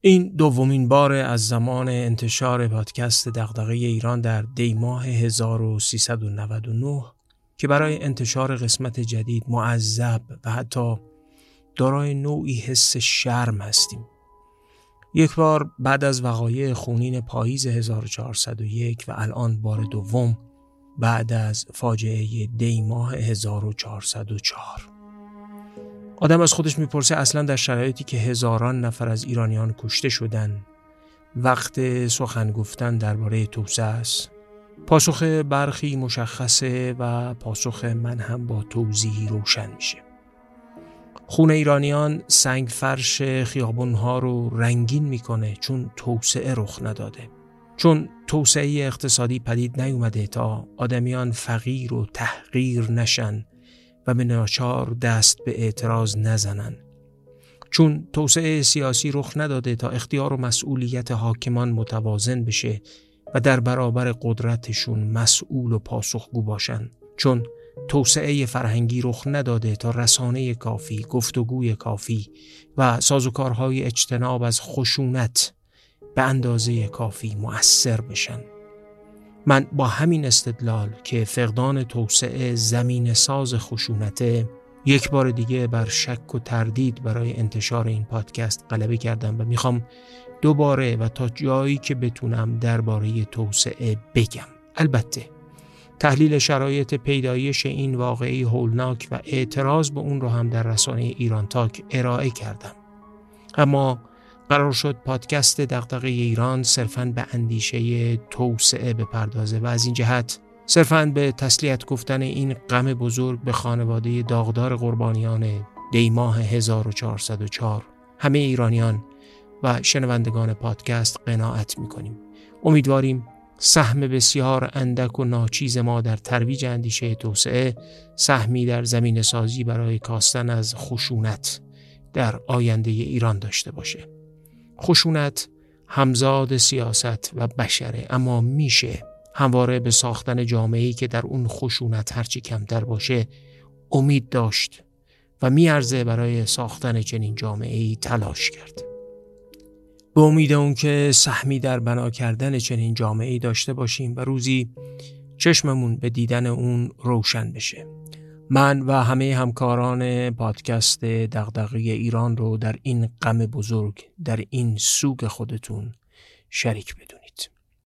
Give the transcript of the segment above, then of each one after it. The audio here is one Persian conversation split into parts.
این دومین بار از زمان انتشار پادکست دغدغه ایران در دی ماه 1399 که برای انتشار قسمت جدید معذب و حتی دارای نوعی حس شرم هستیم. یک بار بعد از وقایع خونین پاییز 1401 و الان بار دوم بعد از فاجعه دی ماه 1404. آدم از خودش میپرسه اصلا در شرایطی که هزاران نفر از ایرانیان کشته شدن وقت سخن گفتن درباره توسعه است؟ پاسخ برخی مشخصه و پاسخ من هم با توضیحی روشن میشه. خون ایرانیان سنگ فرش خیابونها رو رنگین میکنه چون توسعه رخ نداده. چون توسعه اقتصادی پدید نیومده تا آدمیان فقیر و تحقیر نشن و به ناچار دست به اعتراض نزنن. چون توسعه سیاسی رخ نداده تا اختیار و مسئولیت حاکمان متوازن بشه و در برابر قدرتشون مسئول و پاسخگو باشن. چون توسعه فرهنگی رخ نداده تا رسانه کافی، گفتگوی کافی و سازوکارهای اجتناب از خشونت به اندازه کافی مؤثر بشن. من با همین استدلال که فقدان توسعه زمین ساز خشونته یک بار دیگه بر شک و تردید برای انتشار این پادکست غلبه کردم و میخوام دوباره و تا جایی که بتونم درباره توسعه بگم. البته تحلیل شرایط پیدایش این واقعه هولناک و اعتراض به اون رو هم در رسانه ایران تاک ارائه کردم. اما قرار شد پادکست دغدغه ایران صرفاً به اندیشه توسعه بپردازه و از این جهت صرفاً به تسلیت گفتن این غم بزرگ به خانواده داغدار قربانیان دی ماه 1404 همه ایرانیان و شنوندگان پادکست قناعت می‌کنیم. امیدواریم سهم بسیار اندک و ناچیز ما در ترویج اندیشه توسعه سهمی در زمین سازی برای کاستن از خشونت در آینده ایران داشته باشه. خشونت همزاد سیاست و بشره، اما میشه همواره به ساختن جامعه‌ای که در اون خشونت هرچی کمتر باشه امید داشت و میارزه برای ساختن چنین جامعه‌ای تلاش کرد. به امید اون که سهمی در بنا کردن چنین جامعه‌ای داشته باشیم و روزی چشممون به دیدن اون روشن بشه. من و همه همکاران پادکست دغدغه ایران رو در این غم بزرگ، در این سوگ خودتون شریک بدونید.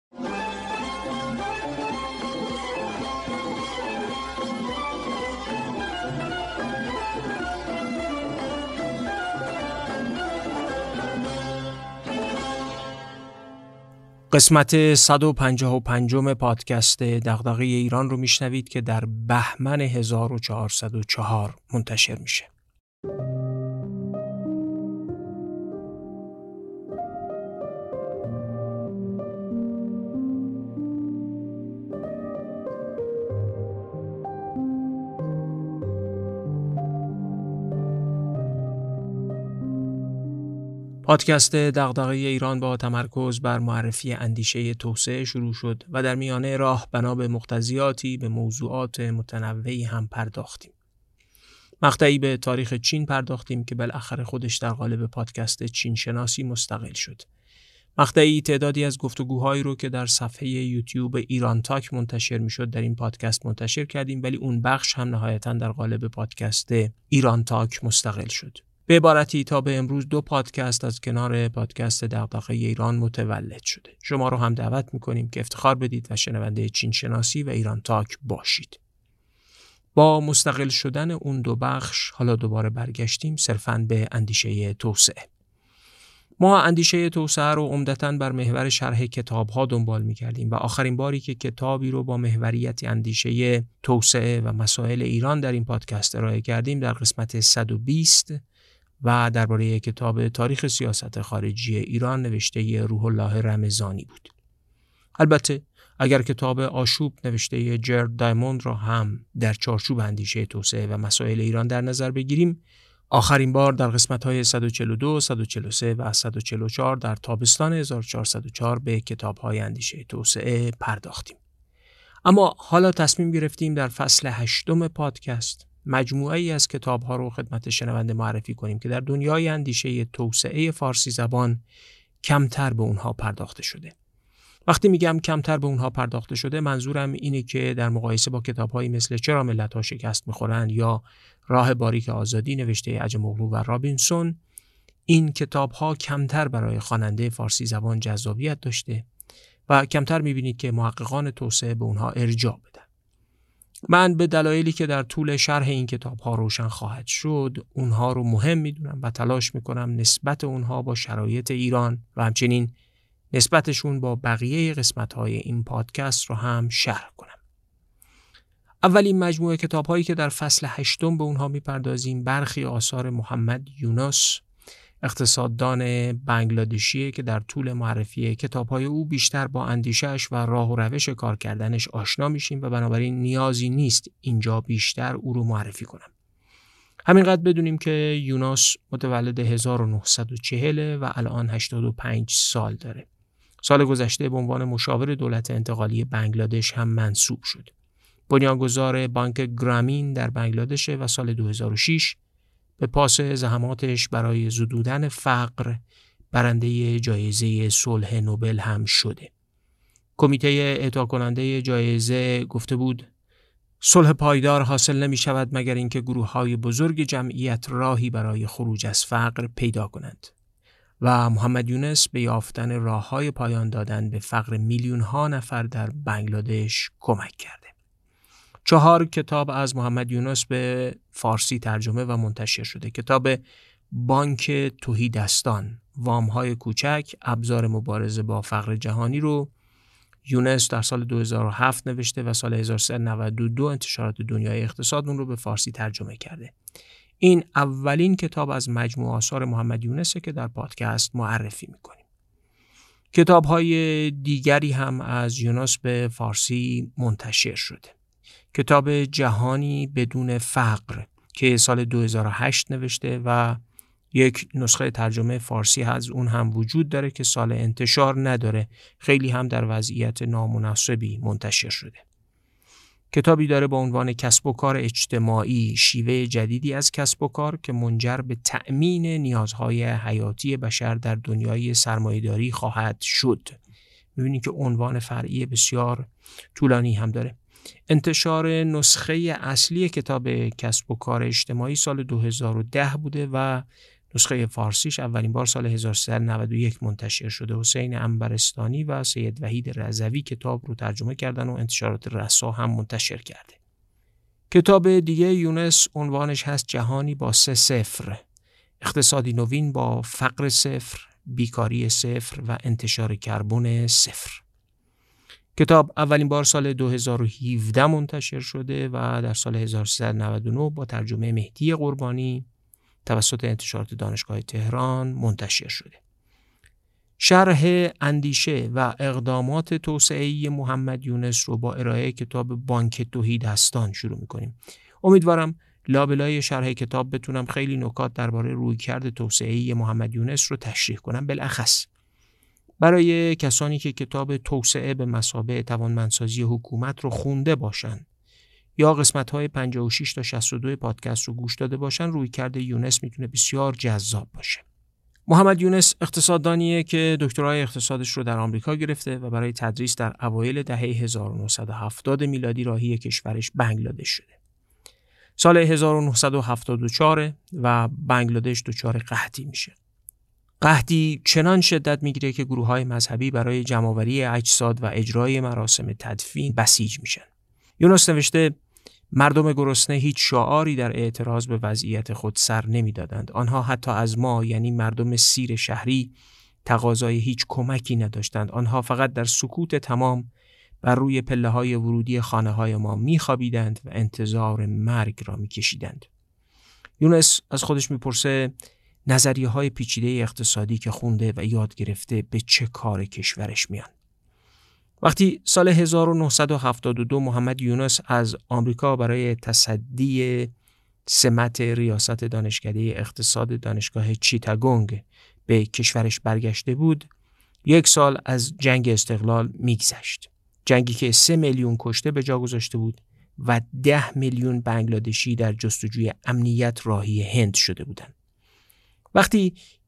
قسمت 155 پادکست دغدغه ایران رو میشنوید که در بهمن 1404 منتشر میشه. پادکست دغدغه ایران با تمرکز بر معرفی اندیشه توسعه شروع شد و در میانه راه بنا به مقتضیاتی به موضوعات متنوعی هم پرداختیم. مقطعی به تاریخ چین پرداختیم که بالاخره خودش در قالب پادکست چین شناسی مستقل شد. مقطعی تعدادی از گفتگوهایی رو که در صفحه یوتیوب ایران تاک منتشر میشد در این پادکست منتشر کردیم، ولی اون بخش هم نهایتاً در قالب پادکست ایران تاک مستقل شد. به عبارتی تا به امروز 2 پادکست از کنار پادکست دغدغه ایران متولد شده. شما رو هم دعوت میکنیم که افتخار بدید و شنونده چین شناسی و ایران تاک باشید. با مستقل شدن اون 2 بخش حالا دوباره برگشتیم صرفاً به اندیشه توسعه. ما اندیشه توسعه رو عمدتاً بر محور شرح کتاب‌ها دنبال می‌کردیم و آخرین باری که کتابی رو با محوریت اندیشه توسعه و مسائل ایران در این پادکست ارائه کردیم در قسمت 120 و درباره کتاب تاریخ سیاست خارجی ایران نوشته روح الله رمضانی بود. البته اگر کتاب آشوب نوشته جرد دایموند را هم در چارچوب اندیشه توسعه و مسائل ایران در نظر بگیریم، آخرین بار در قسمت‌های 142، 143 و 144 در تابستان 1404 به کتاب‌های اندیشه توسعه پرداختیم. اما حالا تصمیم گرفتیم در فصل 8 پادکست مجموعه‌ای از کتاب‌ها رو خدمت شنونده معرفی کنیم که در دنیای اندیشه توسعه فارسی زبان کمتر به اونها پرداخته شده. وقتی میگم کمتر به اونها پرداخته شده، منظورم اینه که در مقایسه با کتاب‌هایی مثل چرا ملت‌ها شکست می‌خورند یا راه باریک آزادی نوشته اجموغلو و رابینسون، این کتاب‌ها کمتر برای خواننده فارسی زبان جذابیت داشته و کمتر می‌بینید که محققان توسعه به اونها ارجاع بدن. من به دلایلی که در طول شرح این کتاب‌ها روشن خواهد شد، اونها رو مهم می‌دونم و تلاش می‌کنم نسبت اونها با شرایط ایران و همچنین نسبتشون با بقیه قسمت‌های این پادکست رو هم شرح کنم. اولین مجموعه کتاب‌هایی که در فصل 8 به اونها می‌پردازیم برخی آثار محمد یونس، اقتصاددان بنگلادشیه که در طول معرفی کتاب‌های او بیشتر با اندیشه‌اش و راه و روش کار کردنش آشنا میشیم و بنابراین نیازی نیست اینجا بیشتر او رو معرفی کنم. همینقدر بدونیم که یونس متولد 1940 و الان 85 سال داره. سال گذشته به عنوان مشاور دولت انتقالی بنگلادش هم منصوب شد. بنیانگذار بانک گرامین در بنگلادش و سال 2006 به پاس زحماتش برای زدودن فقر برنده جایزه صلح نوبل هم شده. کمیته اعطا کننده جایزه گفته بود صلح پایدار حاصل نمی شود مگر اینکه گروه‌های بزرگ جمعیت راهی برای خروج از فقر پیدا کنند. و محمد یونس به یافتن راه‌های پایان دادن به فقر میلیون‌ها نفر در بنگلادش کمک کرده. 4 کتاب از محمد یونس به فارسی ترجمه و منتشر شده. کتاب بانک تهیدستان، وام‌های کوچک، ابزار مبارزه با فقر جهانی رو یونس در سال 2007 نوشته و سال 1392 انتشارات دنیای اقتصاد اون رو به فارسی ترجمه کرده. این اولین کتاب از مجموعه آثار محمد یونسه که در پادکست معرفی میکنیم. کتاب‌های دیگری هم از یونس به فارسی منتشر شده. کتاب جهانی بدون فقر که سال 2008 نوشته و یک نسخه ترجمه فارسی از اون هم وجود داره که سال انتشار نداره، خیلی هم در وضعیت نامناسبی منتشر شده. کتابی داره با عنوان کسب و کار اجتماعی، شیوه جدیدی از کسب و کار که منجر به تأمین نیازهای حیاتی بشر در دنیای سرمایه‌داری خواهد شد. می‌بینید که عنوان فرعی بسیار طولانی هم داره. انتشار نسخه اصلی کتاب کسب و کار اجتماعی سال 2010 بوده و نسخه فارسیش اولین بار سال 1391 منتشر شده. حسین عنبرستانی و سید وحید رضوی کتاب رو ترجمه کردن و انتشارات رسا هم منتشر کرده. کتاب دیگه یونس عنوانش هست جهانی با 3 صفر، اقتصادی نوین با فقر 0، بیکاری 0 و انتشار کربن 0. کتاب اولین بار سال 2017 منتشر شده و در سال 1399 با ترجمه مهدی قربانی توسط انتشارات دانشگاه تهران منتشر شده. شرح اندیشه و اقدامات توسعه‌ای محمد یونس رو با ارائه کتاب بانک تهیدستان شروع می‌کنیم. امیدوارم لابلای شرح کتاب بتونم خیلی نکات درباره رویکرد توسعه‌ای محمد یونس رو تشریح کنم، بالاخص برای کسانی که کتاب توسعه به مثابه توانمندسازی حکومت رو خونده باشن یا قسمت‌های 56 تا 62 پادکست رو گوش داده باشن. رویکرد یونس میتونه بسیار جذاب باشه. محمد یونس اقتصاددانیه که دکترای اقتصادش رو در آمریکا گرفته و برای تدریس در اوایل دهه 1970 میلادی راهی کشورش بنگلادش شده. سال 1974 و بنگلادش دچار قحطی میشه. قحطی چنان شدت میگیره که گروه‌های مذهبی برای جمع‌آوری اجساد و اجرای مراسم تدفین بسیج میشن. یونس نوشته مردم گرسنه هیچ شعاری در اعتراض به وضعیت خود سر نمیدادند. آنها حتی از ما، یعنی مردم سیر شهری، تقاضای هیچ کمکی نداشتند. آنها فقط در سکوت تمام بر روی پله‌های ورودی خانه‌های ما می‌خوابیدند و انتظار مرگ را می‌کشیدند. یونس از خودش میپرسه نظریه‌های پیچیده اقتصادی که خونده و یاد گرفته به چه کار کشورش میان. وقتی سال 1972 محمد یونس از آمریکا برای تصدی سمت ریاست دانشکده اقتصاد دانشگاه چیتاگونگ به کشورش برگشته بود، 1 سال از جنگ استقلال میگذشت. جنگی که 3 میلیون کشته به جا گذاشته بود و 10 میلیون بنگلادشی در جستجوی امنیت راهی هند شده بودند. وقتی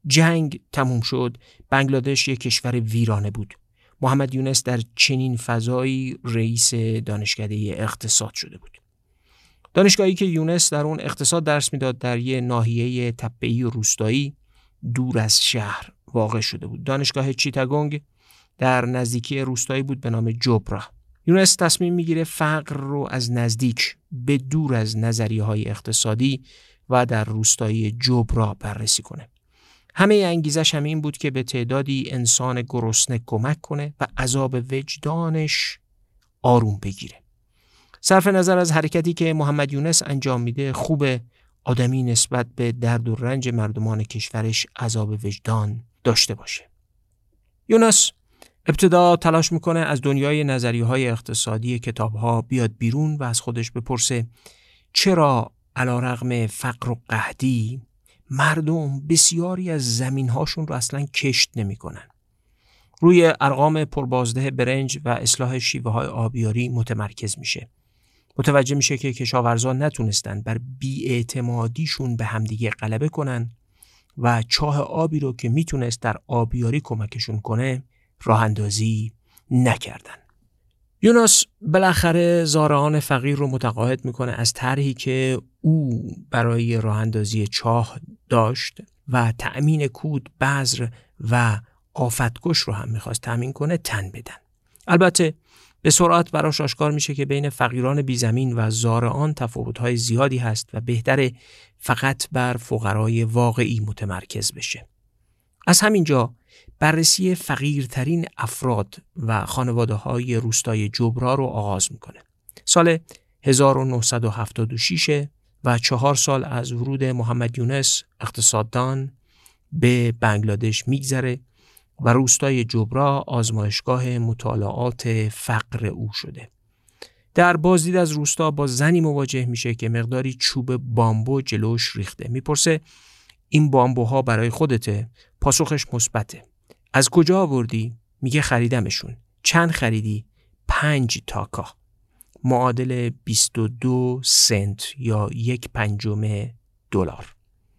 جنگ تموم شد. بنگلادش یک کشور ویرانه بود. محمد یونس در چنین فضایی رئیس دانشکده اقتصاد شده بود. دانشگاهی که یونس در اون اقتصاد درس میداد در یه ناحیه تپه‌ای و روستایی دور از شهر واقع شده بود. دانشگاه چیتاگونگ در نزدیکی روستایی بود به نام جبرا. یونس تصمیم میگیره فقر رو از نزدیک به دور از نظریه‌های اقتصادی و در روستایی جبرا بررسی کنه. همه انگیزش هم این بود که به تعدادی انسان گرسنه کمک کنه و عذاب وجدانش آروم بگیره. صرف نظر از حرکتی که محمد یونس انجام میده، خوبه آدمی نسبت به درد و رنج مردمان کشورش عذاب وجدان داشته باشه. یونس ابتدا تلاش میکنه از دنیای نظریه‌های اقتصادی کتاب‌ها بیاد بیرون و از خودش بپرسه چرا علیرغم فقر و قحطی مردم بسیاری از زمین‌هاشون رو اصلاً کشت نمی‌کنن. روی ارقام پربازده برنج و اصلاح شیوه‌های آبیاری متمرکز میشه. متوجه میشه که کشاورزان نتونستن بر بی‌اعتمادیشون به همدیگه غلبه کنن و چاه آبی رو که میتونست در آبیاری کمکشون کنه راه اندازی نکردن. یونس بالاخره زارعان فقیر رو متقاعد میکنه از طرحی که او برای راه اندازی چاه داشت و تأمین کود، بذر و آفتکش رو هم میخواست تأمین کنه تن بدن. البته به سرعت براش آشکار میشه که بین فقیران بیزمین و زارعان تفاوت‌های زیادی هست و بهتره فقط بر فقرای واقعی متمرکز بشه. از همینجا بررسی فقیرترین افراد و خانواده‌های روستای جبرا رو آغاز میکنه. سال 1976 و 4 سال از ورود محمد یونس اقتصاددان به بنگلادش میگذره و روستای جبرا آزمایشگاه مطالعات فقر او شده. در بازدید از روستا با زنی مواجه میشه که مقداری چوب بامبو جلوش ریخته. میپرسه این بامبوها برای خودته؟ پاسخش مثبته. از کجا آوردی؟ میگه خریدمشون. چند خریدی؟ 5 تاکا، معادل 22 سنت یا 1/5 دلار.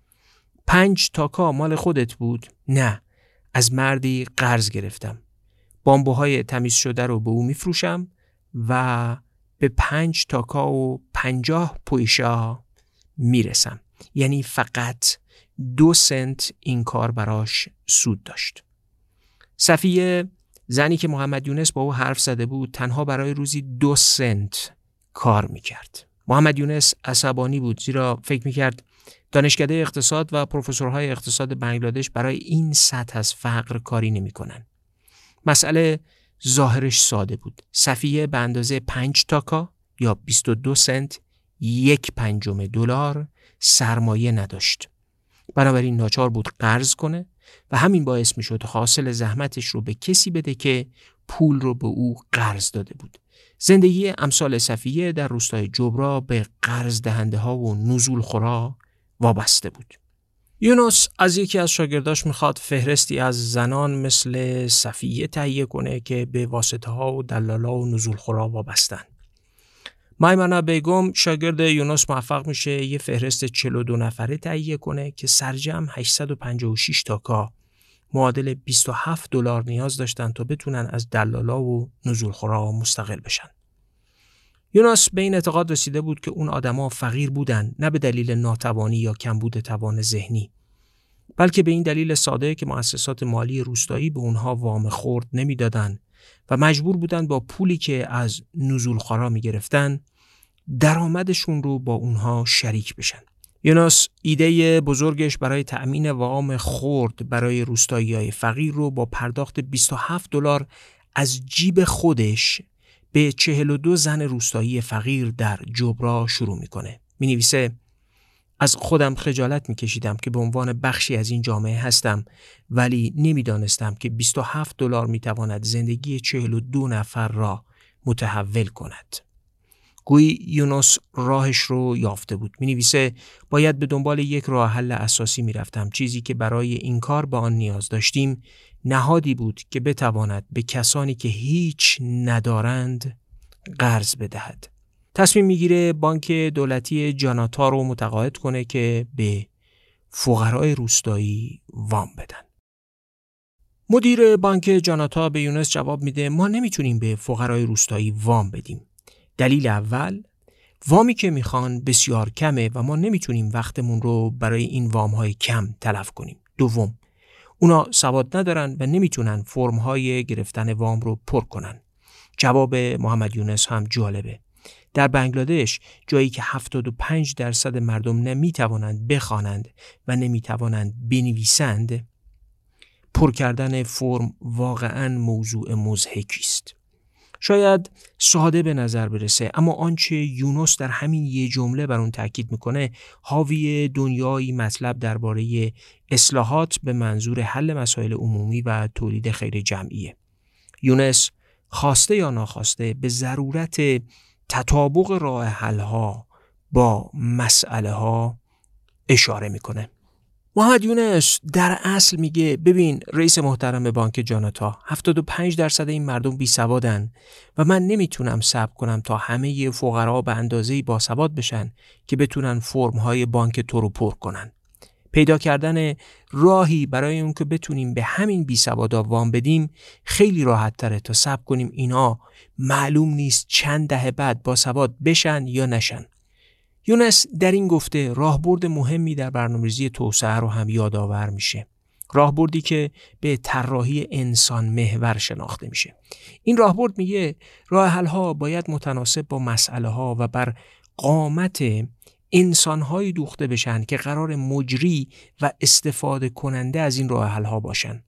5 تاکا مال خودت بود؟ نه، از مردی قرض گرفتم. بامبوهای تمیز شده رو به او میفروشم و به 5 تاکا و 50 پویشا میرسم. یعنی فقط 2 سنت این کار براش سود داشت. صفیه، زنی که محمد یونس با او حرف زده بود، تنها برای روزی 2 سنت کار میکرد. محمد یونس عصبانی بود، زیرا فکر میکرد دانشکده اقتصاد و پروفسورهای اقتصاد بنگلادش برای این سطح از فقر کاری نمیکنن. مسئله ظاهرش ساده بود. صفیه به اندازه 5 تاکا یا 22 سنت 1/5 دلار سرمایه نداشت. بنابراین ناچار بود قرض کنه و همین باعث می شد حاصل زحمتش رو به کسی بده که پول رو به او قرض داده بود. زندگی امثال صفیه در روستای جبرا به قرض دهنده ها و نزول خورا وابسته بود. یونس از یکی از شاگرداش میخواد فهرستی از زنان مثل صفیه تهیه کنه که به واسطه ها و دلالا و نزول خورا وابستن. میمنه بیگم شاگرد یونس موفق میشه یه فهرست 42 نفره تهیه کنه که سرجم 856 تاکا معادل 27 دلار نیاز داشتن تا بتونن از دلالا و نزولخورا مستقل بشن. یونس به این اعتقاد رسیده بود که اون آدما فقیر بودن، نه به دلیل ناتوانی یا کمبود توان ذهنی، بلکه به این دلیل ساده که مؤسسات مالی روستایی به اونها وام خرد نمیدادن و مجبور بودن با پولی که از نزولخورا میگرفتن درآمدشون رو با اونها شریک بشن. یونس ایده بزرگش برای تأمین وام خرد برای روستایی‌های فقیر رو با پرداخت 27 دلار از جیب خودش به 42 زن روستایی فقیر در جبرا شروع میکنه. مینویسه از خودم خجالت میکشیدم که به عنوان بخشی از این جامعه هستم، ولی نمیدانستم که 27 دلار میتواند زندگی 42 نفر را متحول کند. گویی یونس راهش رو یافته بود. مینویسه باید به دنبال یک راه حل اساسی میرفتم. چیزی که برای این کار به آن نیاز داشتیم نهادی بود که بتواند به کسانی که هیچ ندارند قرض بدهد. تصمیم میگیره بانک دولتی جاناتا رو متقاعد کنه که به فقرای روستایی وام بدن. مدیر بانک جاناتا به یونس جواب میده ما نمیتونیم به فقرای روستایی وام بدیم. دلیل اول، وامی که میخوان بسیار کمه و ما نمیتونیم وقتمون رو برای این وام‌های کم تلف کنیم. دوم، اونا سواد ندارن و نمیتونن فرم‌های گرفتن وام رو پر کنن. جواب محمد یونس هم جالبه. در بنگلادش جایی که 75% مردم نمیتوانند بخوانند و نمیتوانند بنویسند، پر کردن فرم واقعاً موضوع مضحکی است. شاید ساده به نظر برسه، اما آنچه یونس در همین یه جمله بر اون تاکید میکنه حاوی دنیایی مطلب درباره اصلاحات به منظور حل مسائل عمومی و تولید خیر جمعیه. یونس خواسته یا ناخواسته به ضرورت تطابق راه حل‌ها با مسئله ها اشاره میکنه. محمد یونس در اصل میگه ببین رئیس محترم بانک جاناتا، 75% این مردم بی سوادن و من نمیتونم صبر کنم تا همه فقرا به اندازه‌ای باسواد بشن که بتونن فرم‌های بانک تو رو پر کنن. پیدا کردن راهی برای اون که بتونیم به همین بی سوادا وام بدیم خیلی راحت تره تا صبر کنیم اینا معلوم نیست چند دهه بعد باسواد بشن یا نشن. یونس در این گفته راهبرد مهمی در برنامه‌ریزی توسعه رو هم یادآور میشه. راهبردی که به طراحی انسان محور شناخته میشه. این راهبرد میگه راه حل‌ها باید متناسب با مسئله‌ها و بر قامت انسان‌هایی دوخته بشن که قرار مجری و استفاده کننده از این راه حل‌ها باشن.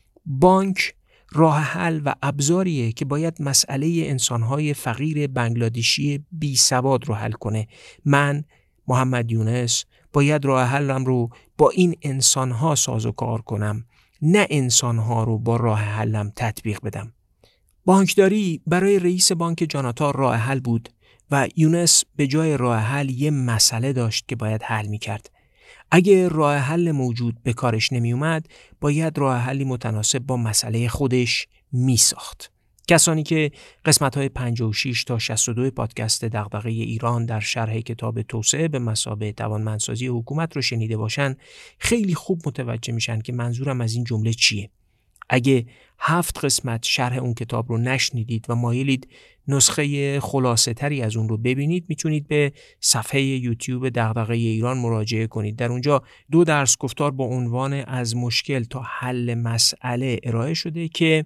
بانک راه حل و ابزاریه که باید مسئله انسان‌های فقیر بنگلادشی بی سواد رو حل کنه. من محمد یونس باید راه حلم رو با این انسان‌ها سازوکار کنم، نه انسان‌ها رو با راه حلم تطبیق بدم. بانکداری برای رئیس بانک جاناتا راه حل بود و یونس به جای راه حل یه مسئله داشت که باید حل می‌کرد. اگه راه حل موجود به کارش نمی اومد، باید راه حلی متناسب با مسئله خودش می ساخت. کسانی که قسمت‌های 56 تا 62 پادکست دغدغه ایران در شرح کتاب توسعه به مثابه توانمندسازی حکومت رو شنیده باشن، خیلی خوب متوجه میشن که منظورم از این جمله چیه. اگه 7 قسمت شرح اون کتاب رو نشنیدید و مایلید نسخه خلاصه تری از اون رو ببینید، میتونید به صفحه یوتیوب دغدغه ایران مراجعه کنید. در اونجا 2 درس گفتار با عنوان از مشکل تا حل مسئله ارائه شده که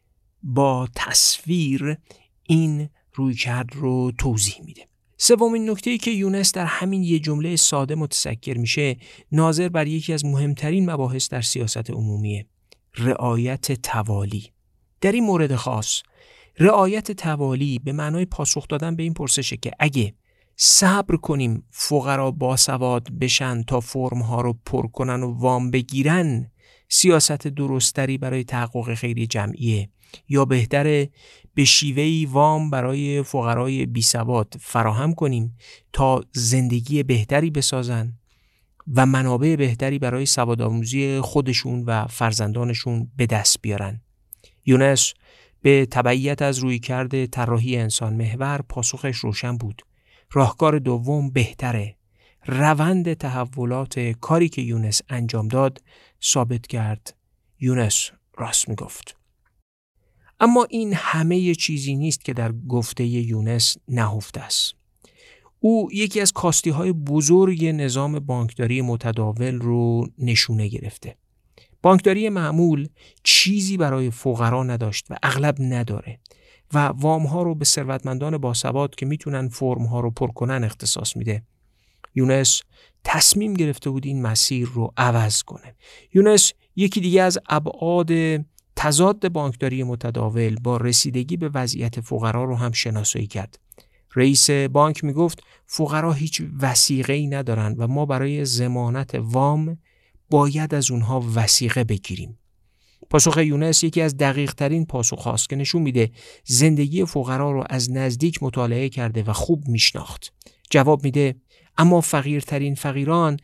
با تصویر این رویکرد رو توضیح میده. سومین نکته‌ای که یونس در همین یه جمله ساده متذکر میشه، ناظر بر یکی از مهمترین مباحث در سیاست عمومیه: رعایت توالی. در این مورد خاص رعایت توالی به معنای پاسخ دادن به این پرسشه که اگه صبر کنیم فقرا باسواد بشن تا فرم‌ها رو پر کنن و وام بگیرن، سیاست درستری برای تحقق خیر جمعیه، یا بهتره به شیوهی وام برای فقرای بی سواد فراهم کنیم تا زندگی بهتری بسازن و منابع بهتری برای سوادآموزی خودشون و فرزندانشون به دست بیارن. یونس به تبعیت از رویکرد طراحی انسان محور پاسخش روشن بود. راهکار دوم بهتره. روند تحولات کاری که یونس انجام داد ثابت کرد یونس راست میگفت. اما این همه چیزی نیست که در گفته یونس نهفته است. او یکی از کاستی‌های بزرگ نظام بانکداری متداول رو نشونه گرفته. بانکداری معمول چیزی برای فقرا نداشت و اغلب نداره و وام‌ها رو به ثروتمندان باسواد که میتونن فرم‌ها رو پر کنن اختصاص میده. یونس تصمیم گرفته بود این مسیر رو عوض کنه. یونس یکی دیگه از ابعاد تضاد بانکداری متداول با رسیدگی به وضعیت فقرا رو هم شناسایی کرد. رئیس بانک میگفت فقرا هیچ وثیقه‌ای ندارن و ما برای ضمانت وام باید از اونها وثیقه بگیریم. پاسخ یونس یکی از دقیق ترین پاسخ هاست که نشون میده زندگی فقرا رو از نزدیک مطالعه کرده و خوب میشناخت. جواب میده اما فقیرترین فقیران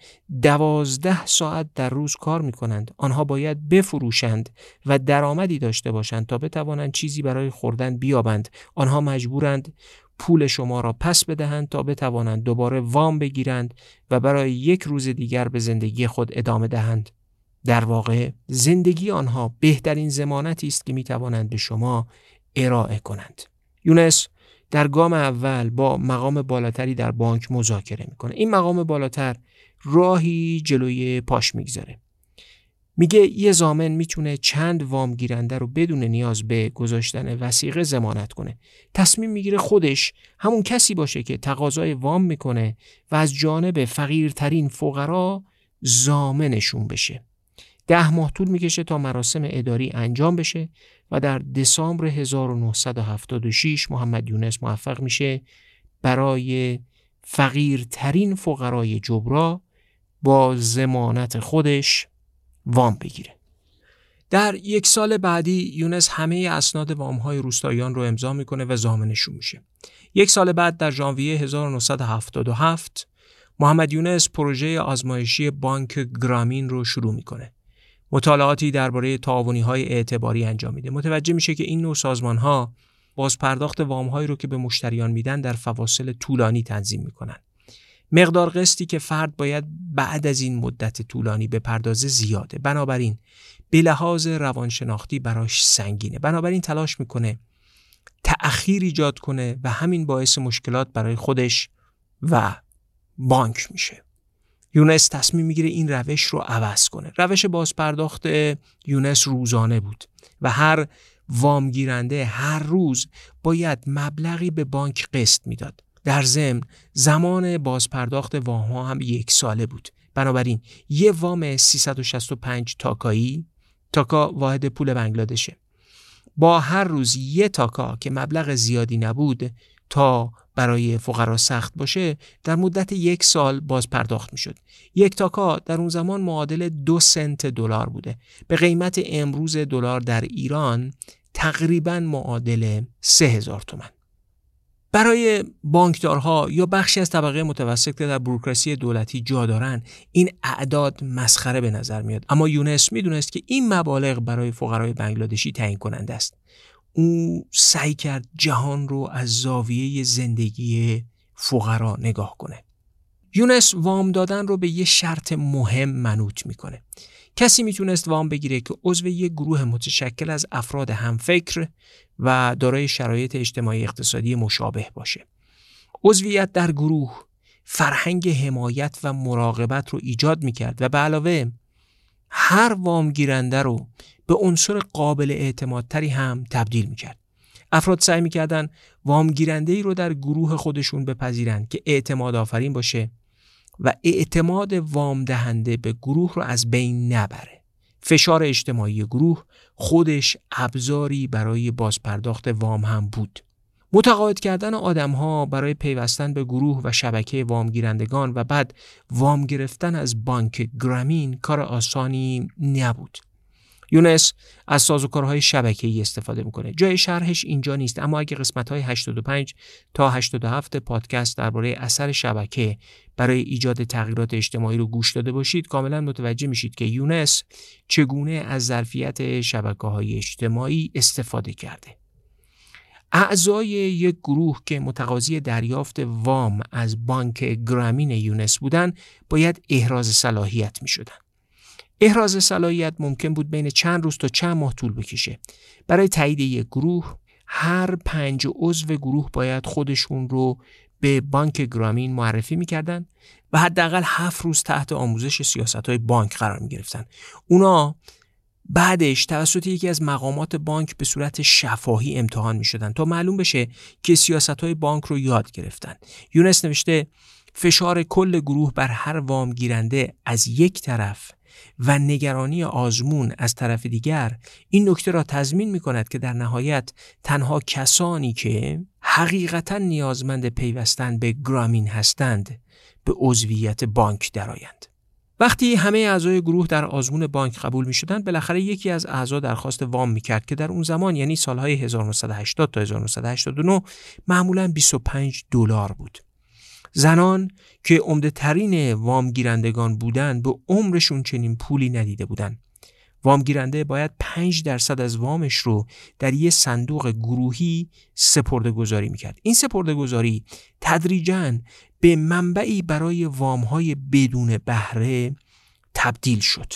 12 ساعت در روز کار میکنند. آنها باید بفروشند و درآمدی داشته باشند تا بتوانند چیزی برای خوردن بیابند. آنها مجبورند پول شما را پس بدهند تا بتوانند دوباره وام بگیرند و برای یک روز دیگر به زندگی خود ادامه دهند. در واقع زندگی آنها بهترین ضمانتی است که میتوانند به شما ارائه کنند. یونس در گام اول با مقام بالاتری در بانک مذاکره میکنه. این مقام بالاتر راهی جلوی پاش میگذاره. میگه یه ضامن میتونه چند وام گیرنده رو بدون نیاز به گذاشتن وثیقه ضمانت کنه. تصمیم میگیره خودش همون کسی باشه که تقاضای وام میکنه و از جانب فقیرترین فقرا ضامنشون بشه. 10 ماه طول میکشه تا مراسم اداری انجام بشه و در دسامبر 1976 محمد یونس موفق میشه برای فقیرترین فقرای جبرا با ضمانت خودش وام بگیره. در 1 سال بعدی یونس همه اسناد وام‌های روستاییان رو امضا میکنه و ضامنشون میشه. 1 سال بعد در ژانویه 1977 محمد یونس پروژه آزمایشی بانک گرامین رو شروع میکنه. مطالعاتی درباره تعاونی‌های اعتباری انجام میده. متوجه میشه که این نوع سازمان‌ها بازپرداخت وام‌هایی رو که به مشتریان میدن در فواصل طولانی تنظیم میکنن. مقدار قسطی که فرد باید بعد از این مدت طولانی بپردازه زیاده. بنابراین به لحاظ روانشناختی براش سنگینه. بنابراین تلاش میکنه تأخیر ایجاد کنه و همین باعث مشکلات برای خودش و بانک میشه. یونس تصمیم میگیره این روش رو عوض کنه. روش بازپرداخت یونس روزانه بود و هر وامگیرنده هر روز باید مبلغی به بانک قسط میداد. در ضمن زمان بازپرداخت وام‌ها هم 1 ساله بود. بنابراین یه وام 365 تاکایی، تاکا واحد پول بنگلادشه، با هر روز 1 تاکا که مبلغ زیادی نبود تا برای فقرا سخت باشه در مدت 1 سال باز پرداخت می شد. 1 تاکا در اون زمان معادل 2 سنت دلار بوده. به قیمت امروز دلار در ایران تقریباً معادل 3000 تومان. برای بانکدارها یا بخشی از طبقه متوسط که در بوروکراسی دولتی جا دارن این اعداد مسخره به نظر میاد، اما یونس میدونست که این مبالغ برای فقرای بنگلادشی تعیین کننده است. او سعی کرد جهان رو از زاویه زندگی فقرا نگاه کنه. یونس وام دادن رو به یه شرط مهم منوط میکنه. کسی میتونست وام بگیره که عضو یک گروه متشکل از افراد همفکر و دارای شرایط اجتماعی اقتصادی مشابه باشه. عضویت در گروه فرهنگ حمایت و مراقبت رو ایجاد میکرد و به علاوه هر وام گیرنده رو به عنصر قابل اعتمادتری هم تبدیل میکرد. افراد سعی میکردن وام گیرنده‌ای رو در گروه خودشون بپذیرن که اعتماد آفرین باشه و اعتماد وام دهنده به گروه رو از بین نبره. فشار اجتماعی گروه خودش ابزاری برای بازپرداخت وام هم بود. متقاعد کردن آدم‌ها برای پیوستن به گروه و شبکه وامگیرندگان و بعد وام گرفتن از بانک گرامین کار آسانی نبود. یونس از سازوکارهای شبکه‌ای استفاده میکنه. جای شرحش اینجا نیست، اما اگه قسمت‌های 85 تا 87 پادکست درباره اثر شبکه برای ایجاد تغییرات اجتماعی رو گوش داده باشید کاملا متوجه میشید که یونس چگونه از ظرفیت شبکه‌های اجتماعی استفاده کرده. اعضای یک گروه که متقاضی دریافت وام از بانک گرامین یونس بودن باید احراز صلاحیت میشدن. احراز صلاحیت ممکن بود بین چند روز تا چند ماه طول بکشه. برای تایید یک گروه هر 5 عضو گروه باید خودشون رو به بانک گرامین معرفی میکردن و حداقل 7 روز تحت آموزش سیاست‌های بانک قرار میگرفتن. اونا بعدش توسط یکی از مقامات بانک به صورت شفاهی امتحان میشدن تا معلوم بشه که سیاست‌های بانک رو یاد گرفتن. یونس نوشته فشار کل گروه بر هر وام گیرنده از یک طرف و نگرانی آزمون از طرف دیگر این نکته را تضمین می کند که در نهایت تنها کسانی که حقیقتا نیازمند پیوستن به گرامین هستند به عضویت بانک درآیند. وقتی همه اعضای گروه در آزمون بانک قبول می شدند بالاخره یکی از اعضا درخواست وام می کرد که در اون زمان یعنی سالهای 1980 تا 1989 معمولاً 25 دلار بود. زنان که عمده ترین وام گیرندگان بودند به عمرشون چنین پولی ندیده بودند. وامگیرنده باید 5% از وامش رو در یه صندوق گروهی سپرده‌گذاری میکرد. این سپرده‌گذاری تدریجاً به منبعی برای وام‌های بدون بهره تبدیل شد.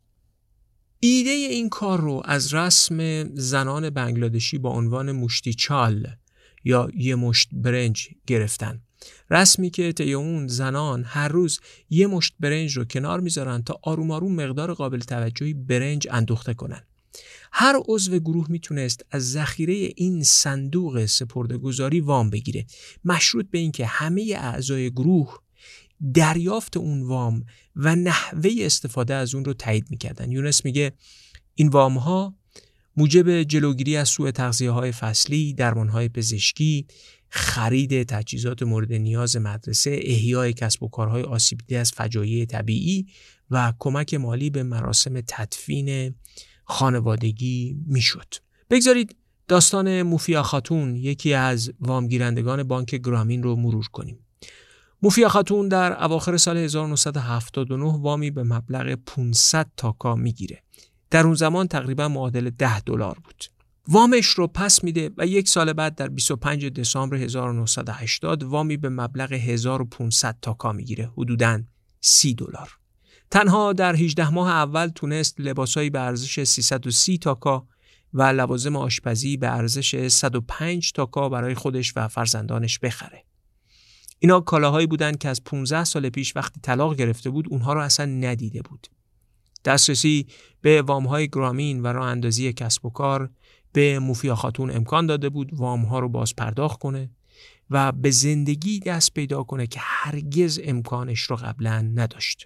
ایده این کار رو از رسم زنان بنگلادشی با عنوان مشتی چال یا یه مشت برنج گرفتن. رسمی که طی اون زنان هر روز یه مشت برنج رو کنار میذارن تا آروم آروم مقدار قابل توجهی برنج اندوخته کنن. هر عضو گروه میتونست از ذخیره این صندوق سپرده‌گذاری وام بگیره، مشروط به این که همه اعضای گروه دریافت اون وام و نحوه استفاده از اون رو تایید میکردن. یونس میگه این وام ها موجب جلوگیری از سوء تغذیه‌های فصلی، درمان‌های پزشکی، خرید تجهیزات مورد نیاز مدرسه، احیای کسب و کارهای آسیب دیده از فجایع طبیعی و کمک مالی به مراسم تدفین خانوادگی میشد. بگذارید داستان موفیا خاتون، یکی از وامگیرندگان بانک گرامین رو مرور کنیم. موفیا خاتون در اواخر سال 1979 وامی به مبلغ 500 تاکا میگیره. در اون زمان تقریبا معادل $10 بود. وامش رو پس میده و یک سال بعد در 25 دسامبر 1980 وامی به مبلغ 1500 تاکا میگیره، حدوداً $30. تنها در 18 ماه اول تونست لباسایی به ارزش 330 تاکا و لوازم آشپزی به ارزش 105 تاکا برای خودش و فرزندانش بخره. اینا کالاهایی بودن که از 15 سال پیش وقتی طلاق گرفته بود اونها رو اصلا ندیده بود. دسترسی به وام‌های گرامین و راه اندازی کسب و کار به موفیا خاتون امکان داده بود وام‌ها رو باز پرداخت کنه و به زندگی دست پیدا کنه که هرگز امکانش رو قبلا نداشت.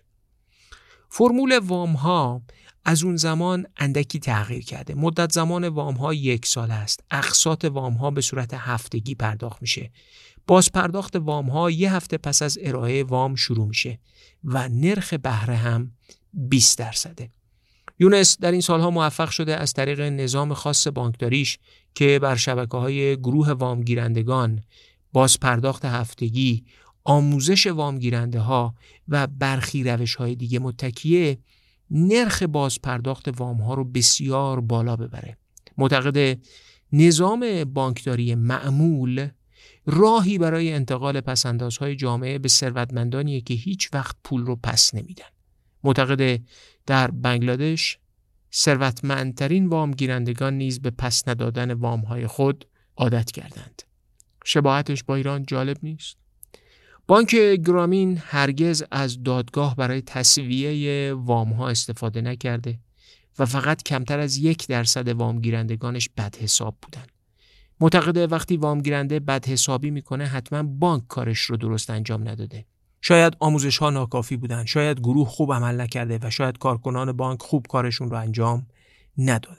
فرمول وام‌ها از اون زمان اندکی تغییر کرده. مدت زمان وام‌ها 1 سال است. اقساط وام‌ها به صورت هفتگی پرداخت میشه. باز پرداخت وام‌ها 1 هفته پس از ارائه وام شروع میشه و نرخ بهره هم 20%. یونس در این سالها موفق شده از طریق نظام خاص بانکداریش که بر شبکه‌های گروه وامگیرندگان، باز پرداخت هفتگی، آموزش وامگیرنده‌ها و برخی روش‌های دیگه متکیه، نرخ باز پرداخت وام‌ها رو بسیار بالا ببره. معتقد نظام بانکداری معمول راهی برای انتقال پس‌اندازهای جامعه به ثروتمندانیه که هیچ وقت پول رو پس نمیدن. معتقد در بنگلادش ثروتمندترین وامگیرندگان نیز به پس ندادن وام‌های خود عادت کردند. شباهتش با ایران جالب نیست؟ بانک گرامین هرگز از دادگاه برای تسویه وام‌ها استفاده نکرده و فقط کمتر از 1% وامگیرندگانش بدحساب بودند. معتقده وقتی وامگیرنده بدحسابی میکنه حتما بانک کارش رو درست انجام نداده. شاید آموزش‌ها ناکافی بودن، شاید گروه خوب عمل نکرده و شاید کارکنان بانک خوب کارشون رو انجام ندادن.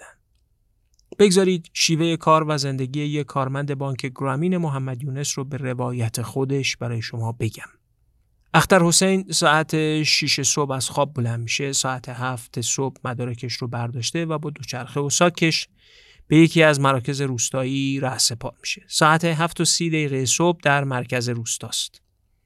بگذارید شیوه کار و زندگی یک کارمند بانک گرامین محمد یونس رو به روایت خودش برای شما بگم. اختر حسین ساعت 6 صبح از خواب بلند میشه، ساعت 7 صبح مدارکش رو برداشته و با دوچرخه و ساکش به یکی از مراکز روستایی رهسپار میشه. ساعت 7:30 صبح در مرکز روستاست.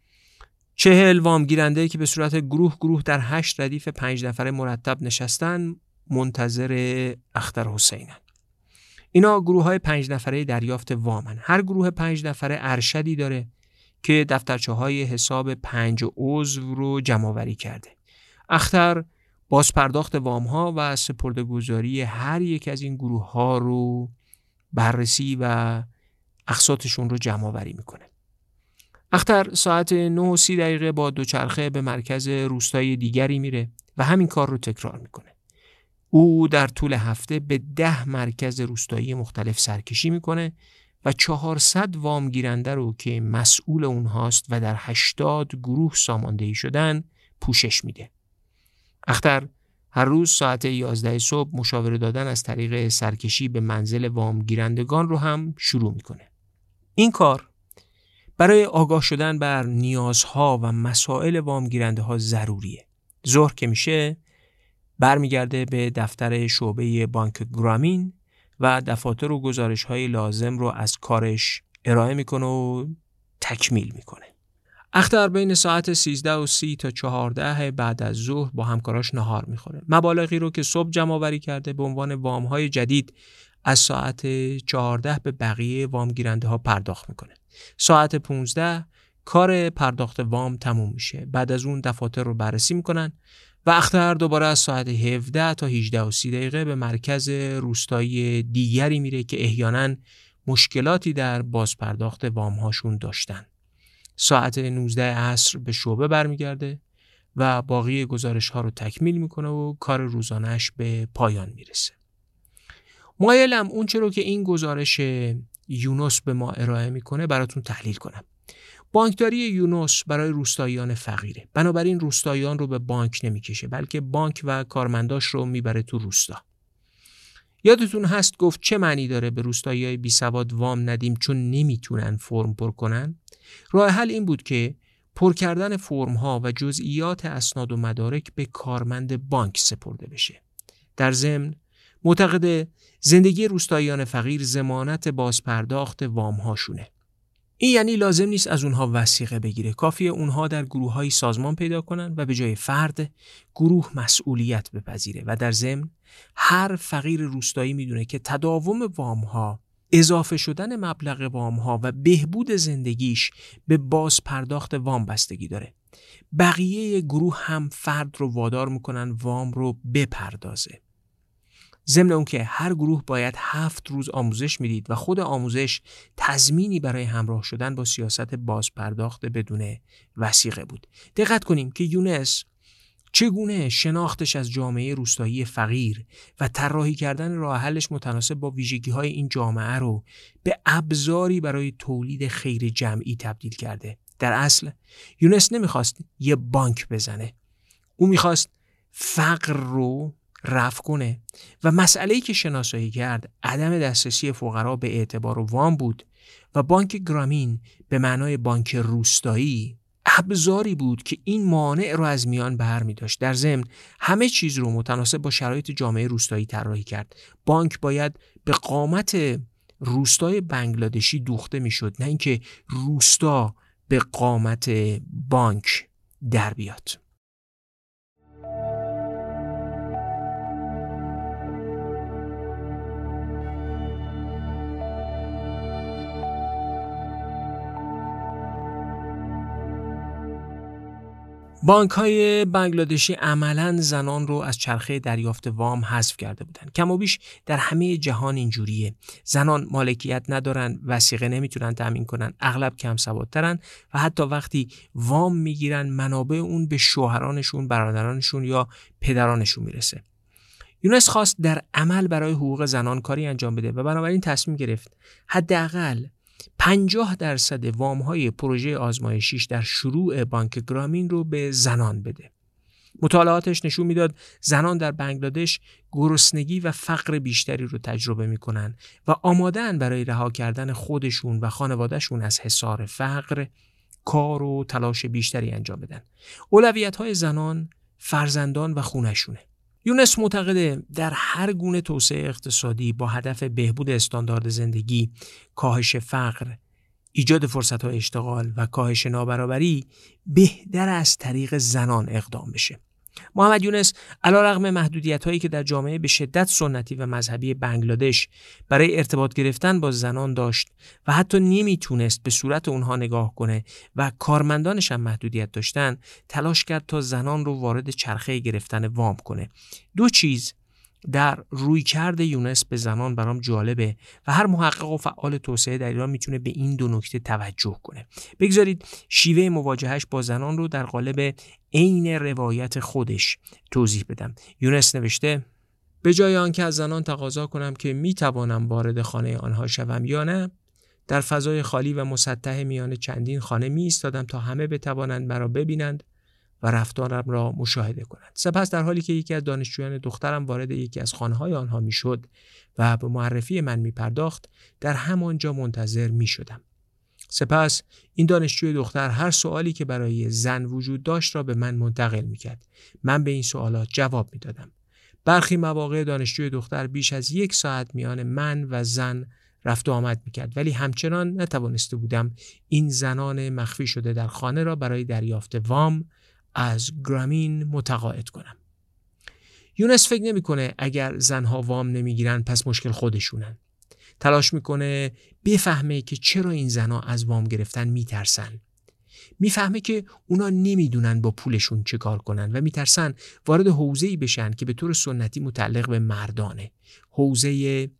40 وامگیرنده که به صورت گروه در 8 ردیف 5 نفره مرتب نشستن منتظر اختر حسینن. اینا گروه‌های 5 نفره دریافت وامن. هر گروه 5 نفره ارشدی داره که دفترچه‌های حساب 5 عضو رو جمع‌آوری کرده. اختر باز پرداخت وام‌ها و سپرده‌گذاری هر یک از این گروه‌ها رو بررسی و اقساطشون رو جمع‌آوری میکنه. اختر ساعت 9:30 با دوچرخه به مرکز روستایی دیگری میره و همین کار رو تکرار میکنه. او در طول هفته به 10 مرکز روستایی مختلف سرکشی میکنه و 400 وامگیرنده رو که مسئول اونهاست و در 80 گروه ساماندهی شدن پوشش میده. اختر هر روز ساعت 11 صبح مشاوره دادن از طریق سرکشی به منزل وامگیرندگان رو هم شروع میکنه. این کار برای آگاه شدن بر نیازها و مسائل وامگیرنده ها ضروریه. ظهر که میشه برمیگرده به دفتر شعبه بانک گرامین و دفاتر و گزارش های لازم رو از کارش ارائه میکنه و تکمیل میکنه. اختر بین ساعت 13:30 تا 14 بعد از ظهر با همکاراش نهار میخوره. مبالغی رو که صبح جمع آوری کرده به عنوان وام‌های جدید از ساعت 14 به بقیه وامگیرنده ها پرداخت میکنه. ساعت 15 کار پرداخت وام تموم میشه. بعد از اون دفاتر رو بررسی میکنن و اختر دوباره از ساعت 17 تا 18:30 به مرکز روستایی دیگری میره که احیانا مشکلاتی در بازپرداخت وام هاشون داشتن. ساعت 19 عصر به شعبه برمیگرده و باقی گزارش ها رو تکمیل میکنه و کار روزانه‌اش به پایان میرسه. مایلم اون چرا که این گزارش یونس به ما ارائه میکنه براتون تحلیل کنم. بانکداری یونس برای روستاییان فقیره. بنابراین روستاییان رو به بانک نمیکشه، بلکه بانک و کارمنداش رو میبره تو روستا. یادتون هست گفت چه معنی داره به روستاییای بی سواد وام ندیم چون نمیتونن فرم پر کنن؟ راه حل این بود که پر کردن فرم ها و جزئیات اسناد و مدارک به کارمند بانک سپرده بشه. در ضمن معتقد زندگی روستاییان فقیر ضمانت بازپرداخت وام هاشونه. این یعنی لازم نیست از اونها وثیقه بگیره، کافیه اونها در گروه‌های سازمان پیدا کنن و به جای فرد گروه مسئولیت بپذیره و در ضمن هر فقیر روستایی میدونه که تداوم وام‌ها، اضافه شدن مبلغ وام‌ها و بهبود زندگیش به باز پرداخت وام بستگی داره. بقیه گروه هم فرد رو وادار میکنن وام رو بپردازه. ضمن اون که هر گروه باید 7 روز آموزش میدید و خود آموزش تضمینی برای همراه شدن با سیاست بازپرداخت بدون وثیقه بود. دقت کنیم که یونس چگونه شناختش از جامعه روستایی فقیر و طراحی کردن راه حلش متناسب با ویژگی‌های این جامعه رو به ابزاری برای تولید خیر جمعی تبدیل کرده. در اصل یونس نمیخواست یه بانک بزنه. او میخواست فقر رو رفع کنه و مسئله‌ای که شناسایی کرد عدم دسترسی فقرا به اعتبار و وام بود و بانک گرامین به معنای بانک روستایی ابزاری بود که این مانع رو از میان برمی داشت. در ضمن همه چیز رو متناسب با شرایط جامعه روستایی طراحی کرد. بانک باید به قامت روستای بنگلادشی دوخته میشد، نه اینکه روستا به قامت بانک در بیاد. بانک‌های بنگلادشی عملاً زنان رو از چرخه دریافت وام حذف کرده بودند. کم و بیش در همه جهان اینجوریه. زنان مالکیت ندارن، وثیقه نمیتونن تامین کنن، اغلب کم سوادترن و حتی وقتی وام میگیرن منابع اون به شوهرانشون، برادرانشون یا پدرانشون میرسه. یونس خواست در عمل برای حقوق زنان کاری انجام بده و بنابراین تصمیم گرفت حداقل 50% وام‌های پروژه آزمایشیش در شروع بانک گرامین رو به زنان بده. مطالعاتش نشون میداد زنان در بنگلادش گرسنگی و فقر بیشتری رو تجربه میکنن و آماده‌اند برای رها کردن خودشون و خانوادهشون از حصار فقر کار و تلاش بیشتری انجام بدن. اولویت‌های زنان فرزندان و خونه‌شونه. یونس معتقده در هر گونه توسعه اقتصادی با هدف بهبود استاندارد زندگی، کاهش فقر، ایجاد فرصت‌های اشتغال و کاهش نابرابری بهتر از طریق زنان اقدام بشه. محمد یونس علیرغم محدودیت‌هایی که در جامعه به شدت سنتی و مذهبی بنگلادش برای ارتباط گرفتن با زنان داشت و حتی نمیتونست به صورت اونها نگاه کنه و کارمندانش هم محدودیت داشتن، تلاش کرد تا زنان رو وارد چرخه گرفتن وام کنه. دو چیز در رویکرد یونس به زنان برام جالبه و هر محقق و فعال توسعه در ایران میتونه به این دو نکته توجه کنه. بگذارید شیوه مواجهش با زنان رو در قالب عین روایت خودش توضیح بدم. یونس نوشته: به جای آنکه از زنان تقاضا کنم که میتوانم وارد خانه آنها شوم یا نه، در فضای خالی و مسطح میان چندین خانه می ایستادم تا همه بتوانند مرا ببینند و رفتارم را مشاهده کنند. سپس در حالی که یکی از دانشجویان دخترم وارد یکی از خانه‌های آنها میشد و به معرفی من میپرداخت، در همانجا منتظر میشدم. سپس این دانشجوی دختر هر سوالی که برای زن وجود داشت را به من منتقل میکرد. من به این سوالات جواب میدادم. برخی مواقع دانشجوی دختر بیش از 1 ساعت میان من و زن رفت و آمد میکرد، ولی همچنان نتوانسته بودم این زنان مخفی شده در خانه را برای دریافت وام از گرامین متقاعد کنم. یونس فکر نمیکنه اگر زنها وام نمیگیرن پس مشکل خودشونن. تلاش میکنه بفهمه که چرا این زنها از وام گرفتن میترسن. میفهمه که اونا نمیدونن با پولشون چه کار کنن و میترسن وارد حوزه‌ای بشن که به طور سنتی متعلق به مردانه، حوزه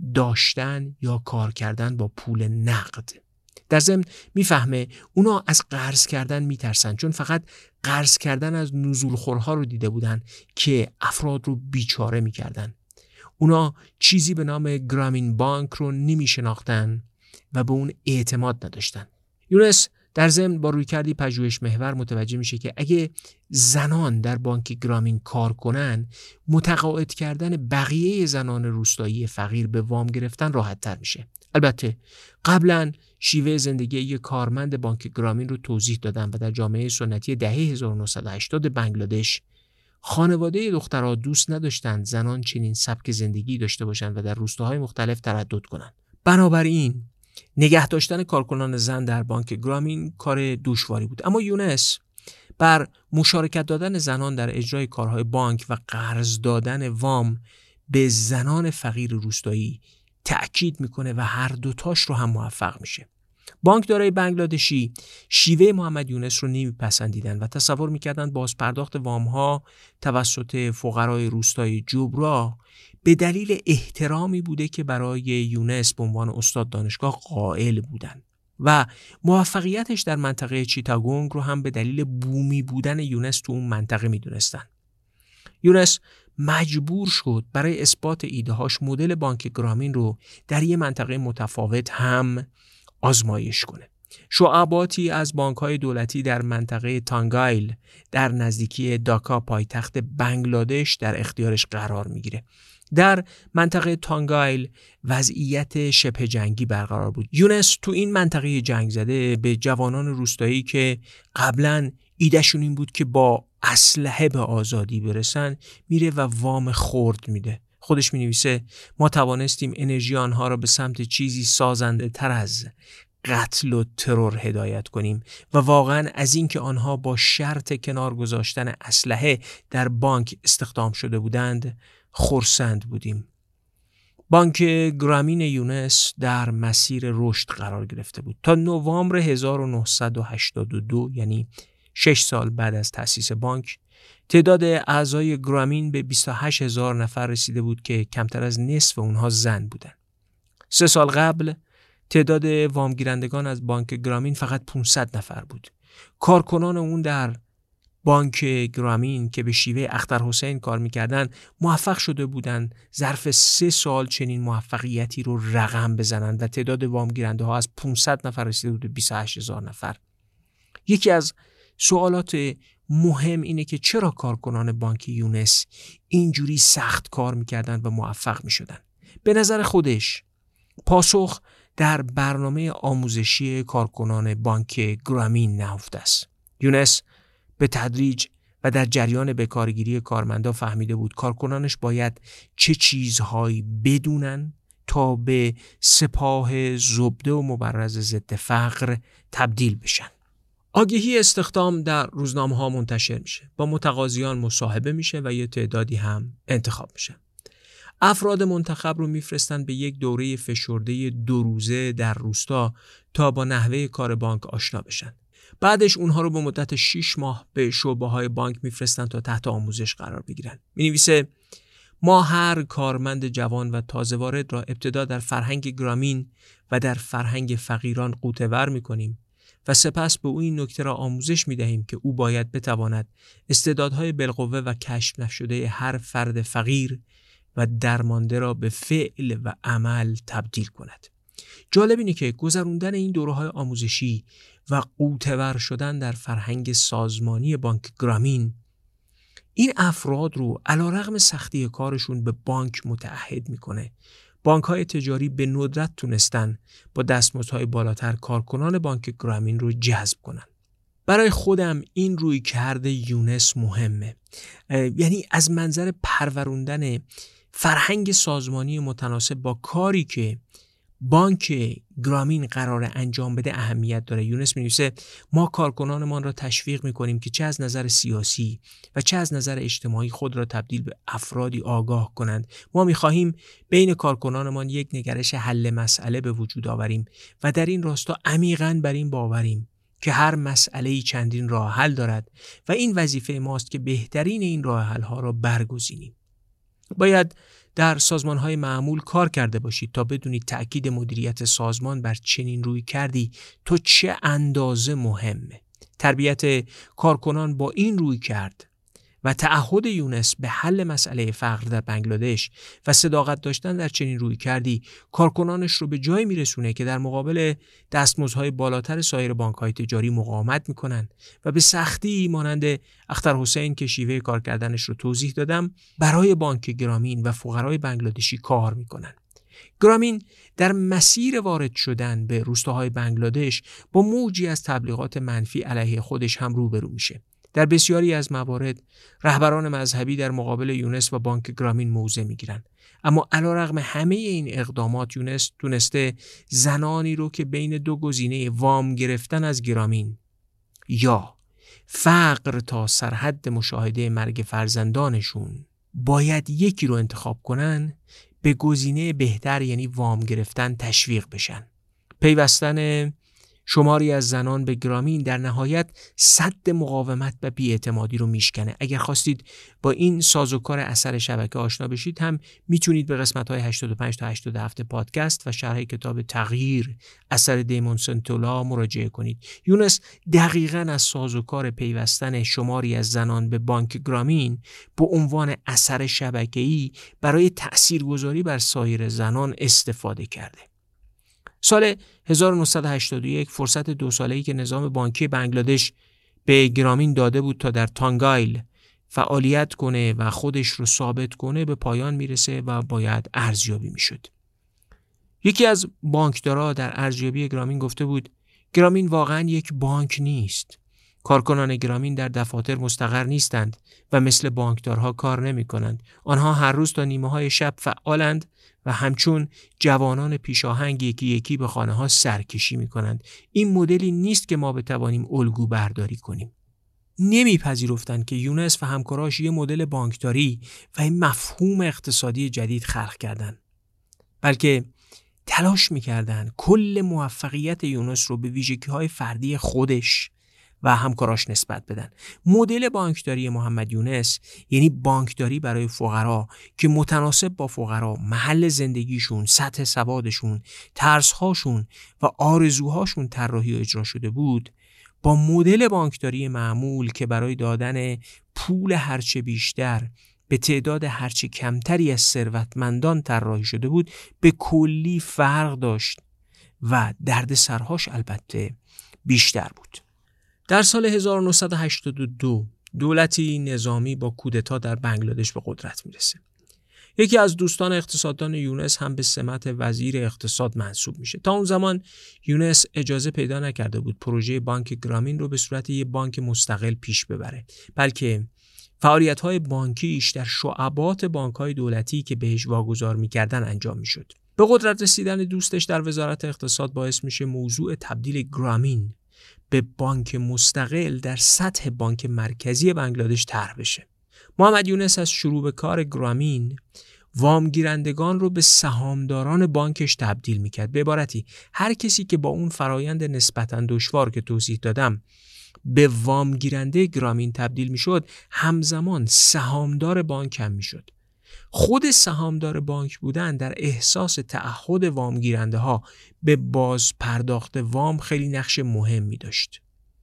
داشتن یا کار کردن با پول نقد. در ضمن میفهمه اونا از قرض کردن میترسن، چون فقط قرض کردن از نزولخورها رو دیده بودن که افراد رو بیچاره میکردن. اونا چیزی به نام گرامین بانک رو نمیشناختن و به اون اعتماد نداشتن. یونس در ضمن با رویکردی پژوهش محور متوجه میشه که اگه زنان در بانک گرامین کار کنن، متقاعد کردن بقیه زنان روستایی فقیر به وام گرفتن راحت تر میشه. البته قبلا شیوه زندگی یک کارمند بانک گرامین رو توضیح دادم و در جامعه سنتی دهه 1980 بنگلادش خانواده دخترها دوست نداشتند زنان چنین سبک زندگی داشته باشند و در روستاهای مختلف تردد کنند. بنابراین نگه داشتن کارکنان زن در بانک گرامین کار دشواری بود. اما یونس بر مشارکت دادن زنان در اجرای کارهای بانک و قرض دادن وام به زنان فقیر روستایی تأکید میکنه و هر دوتاش رو هم موفق میشه. بانکدارای بنگلادشی شیوه محمد یونس رو نمیپسندیدن و تصور میکردند باز پرداخت وامها توسط فقرای روستای جبرا به دلیل احترامی بوده که برای یونس به عنوان استاد دانشگاه قائل بودن و موفقیتش در منطقه چیتاگونگ رو هم به دلیل بومی بودن یونس تو اون منطقه میدونستن. یونس مجبور شد برای اثبات ایده‌هاش مدل بانک گرامین رو در یه منطقه متفاوت هم آزمایش کنه. شعباتی از بانک‌های دولتی در منطقه تانگایل در نزدیکی داکا پایتخت بنگلادش در اختیارش قرار میگیره. در منطقه تانگایل وضعیت شبه جنگی برقرار بود. یونس تو این منطقه جنگ زده به جوانان روستایی که قبلاً ایدهشون این بود که با اسلحه به آزادی برسن میره و وام خرد میده. خودش مینویسه ما توانستیم انرژی آنها را به سمت چیزی سازنده تر از قتل و ترور هدایت کنیم و واقعا از این که آنها با شرط کنار گذاشتن اسلحه در بانک استخدام شده بودند خرسند بودیم. بانک گرامین یونس در مسیر رشد قرار گرفته بود. تا نوامبر 1982 یعنی 6 سال بعد از تأسیس بانک تعداد اعضای گرامین به 28,000 نفر رسیده بود که کمتر از نصف اونها زن بودند. 3 سال قبل تعداد وامگیرندگان از بانک گرامین فقط 500 نفر بود. کارکنان اون در بانک گرامین که به شیوه اخترحسین کار میکردن موفق شده بودند ظرف 3 سال چنین موفقیتی رو رقم بزنند و تعداد وامگیرنده ها از 500 نفر رسیده بود به 28,000 نفر. یکی از سوالات مهم اینه که چرا کارکنان بانک یونس اینجوری سخت کار میکردن و موفق میشدن؟ به نظر خودش پاسخ در برنامه آموزشی کارکنان بانک گرامین نهفته است. یونس به تدریج و در جریان بکارگیری کارمندا فهمیده بود کارکنانش باید چه چیزهایی بدونن تا به سپاه زبده و مبرز ضد فقر تبدیل بشن. آگهی استخدام در روزنامه‌ها منتشر میشه، با متقاضیان مصاحبه میشه و یه تعدادی هم انتخاب میشه. افراد منتخب رو میفرستن به یک دوره فشرده 2 روزه در روستا تا با نحوه کار بانک آشنا بشن. بعدش اونها رو به مدت 6 ماه به شعبه‌های بانک میفرستن تا تحت آموزش قرار بگیرن. مینویسه ما هر کارمند جوان و تازه وارد را ابتدا در فرهنگ گرامین و در فرهنگ فقیران غوطه‌ور میکنیم و سپس به او این نکته را آموزش می‌دهیم که او باید بتواند استعدادهای بالقوه و کشف نشده هر فرد فقیر و درمانده را به فعل و عمل تبدیل کند. جالب اینه که گذراندن این دوره‌های آموزشی و غوطه‌ور شدن در فرهنگ سازمانی بانک گرامین این افراد رو علیرغم سختی کارشون به بانک متعهد میکنه. بانک‌های تجاری به ندرت تونستن با دستمزدهای بالاتر کارکنان بانک گرامین رو جذب کنن. برای خودم این رویکرد یونس مهمه. یعنی از منظر پروروندن فرهنگ سازمانی متناسب با کاری که بانک گرامین قرار انجام بده اهمیت داره. یونس می‌نویسه ما کارکنانمان را تشویق می‌کنیم که چه از نظر سیاسی و چه از نظر اجتماعی خود را تبدیل به افرادی آگاه کنند. ما می‌خواهیم بین کارکنانمان یک نگرش حل مسئله به وجود آوریم و در این راستا عمیقاً بر این باوریم که هر مسئله‌ای چندین راه حل دارد و این وظیفه ماست که بهترین این راه حل‌ها را برگزینیم. باید در سازمان‌های معمول کار کرده باشید تا بدونید تأکید مدیریت سازمان بر چنین روی کردی تو چه اندازه مهمه. تربیت کارکنان با این روی کرد و تعهد یونس به حل مسئله فقر در بنگلادش و صداقت داشتن در چنین روی کردی کارکنانش رو به جایی میرسونه که در مقابل دستمزدهای بالاتر سایر بانک‌های تجاری مقاومت میکنن و به سختی مانند اختر حسین که شیوه کار کردنش رو توضیح دادم برای بانک گرامین و فقرای بنگلادشی کار میکنن. گرامین در مسیر وارد شدن به روستاهای بنگلادش با موجی از تبلیغات منفی علیه خودش هم روبرو میشه. در بسیاری از موارد رهبران مذهبی در مقابل یونس و بانک گرامین موضع میگیرن، اما علیرغم همه این اقدامات یونس تونسته زنانی رو که بین دو گزینه وام گرفتن از گرامین یا فقر تا سرحد مشاهده مرگ فرزندانشون باید یکی رو انتخاب کنن به گزینه بهتر یعنی وام گرفتن تشویق بشن. پیوستن شماری از زنان به گرامین در نهایت سد مقاومت و بی‌اعتمادی رو میشکنه. اگر خواستید با این سازوکار اثر شبکه آشنا بشید هم میتونید به قسمت‌های 85 تا 87 پادکست و شرح کتاب تغییر اثر دیمون سنتولا مراجعه کنید. یونس دقیقاً از سازوکار پیوستن شماری از زنان به بانک گرامین به عنوان اثر شبکه‌ای برای تأثیرگذاری بر سایر زنان استفاده کرده. سال 1981 فرصت 2 ساله‌ای که نظام بانکی بنگلادش به گرامین داده بود تا در تانگایل فعالیت کنه و خودش رو ثابت کنه به پایان میرسه و باید ارزیابی میشد. یکی از بانکدارا در ارزیابی گرامین گفته بود گرامین واقعا یک بانک نیست. کارکنان گرامین در دفاتر مستقر نیستند و مثل بانکدارها کار نمی کنند. آنها هر روز تا نیمه های شب فعالند و همچون جوانان پیشاهنگ یکی یکی به خانه ها سرکشی می کنند. این مدلی نیست که ما بتوانیم الگو برداری کنیم. نمیپذیرفتند که یونس و همکاراش یه مدل بانکداری و این مفهوم اقتصادی جدید خلق کردند، بلکه تلاش میکردن کل موفقیت یونس رو به ویژگی‌های فردی خودش و همکاراش نسبت بدن. مدل بانکداری محمد یونس یعنی بانکداری برای فقرا که متناسب با فقرا، محل زندگیشون، سطح سوادشون، ترس‌هاشون و آرزوهاشون طراحی و اجرا شده بود، با مدل بانکداری معمول که برای دادن پول هرچه بیشتر به تعداد هرچه کمتری از ثروتمندان طراحی شده بود به کلی فرق داشت و دردسرهاش البته بیشتر بود. در سال 1982 دولتی نظامی با کودتا در بنگلادش به قدرت میرسه. یکی از دوستان اقتصاددان یونس هم به سمت وزیر اقتصاد منصوب میشه. تا اون زمان یونس اجازه پیدا نکرده بود پروژه بانک گرامین رو به صورت یک بانک مستقل پیش ببره، بلکه فعالیت‌های بانکیش در شعبات بانک‌های دولتی که بهش واگذار می‌کردن انجام می‌شد. به قدرت رسیدن دوستش در وزارت اقتصاد باعث میشه موضوع تبدیل گرامین به بانک مستقل در سطح بانک مرکزی بنگلادش طرح بشه. محمد یونس از شروع به کار گرامین وامگیرندگان رو به سهامداران بانکش تبدیل می‌کرد. به عبارتی هر کسی که با اون فرایند نسبتاً دشوار که توضیح دادم به وامگیرنده گرامین تبدیل میشد، همزمان سهامدار بانک هم میشد. خود سهامدار بانک بودن در احساس تعهد وامگیرنده ها به باز پرداخت وام خیلی نقش مهمی داشت.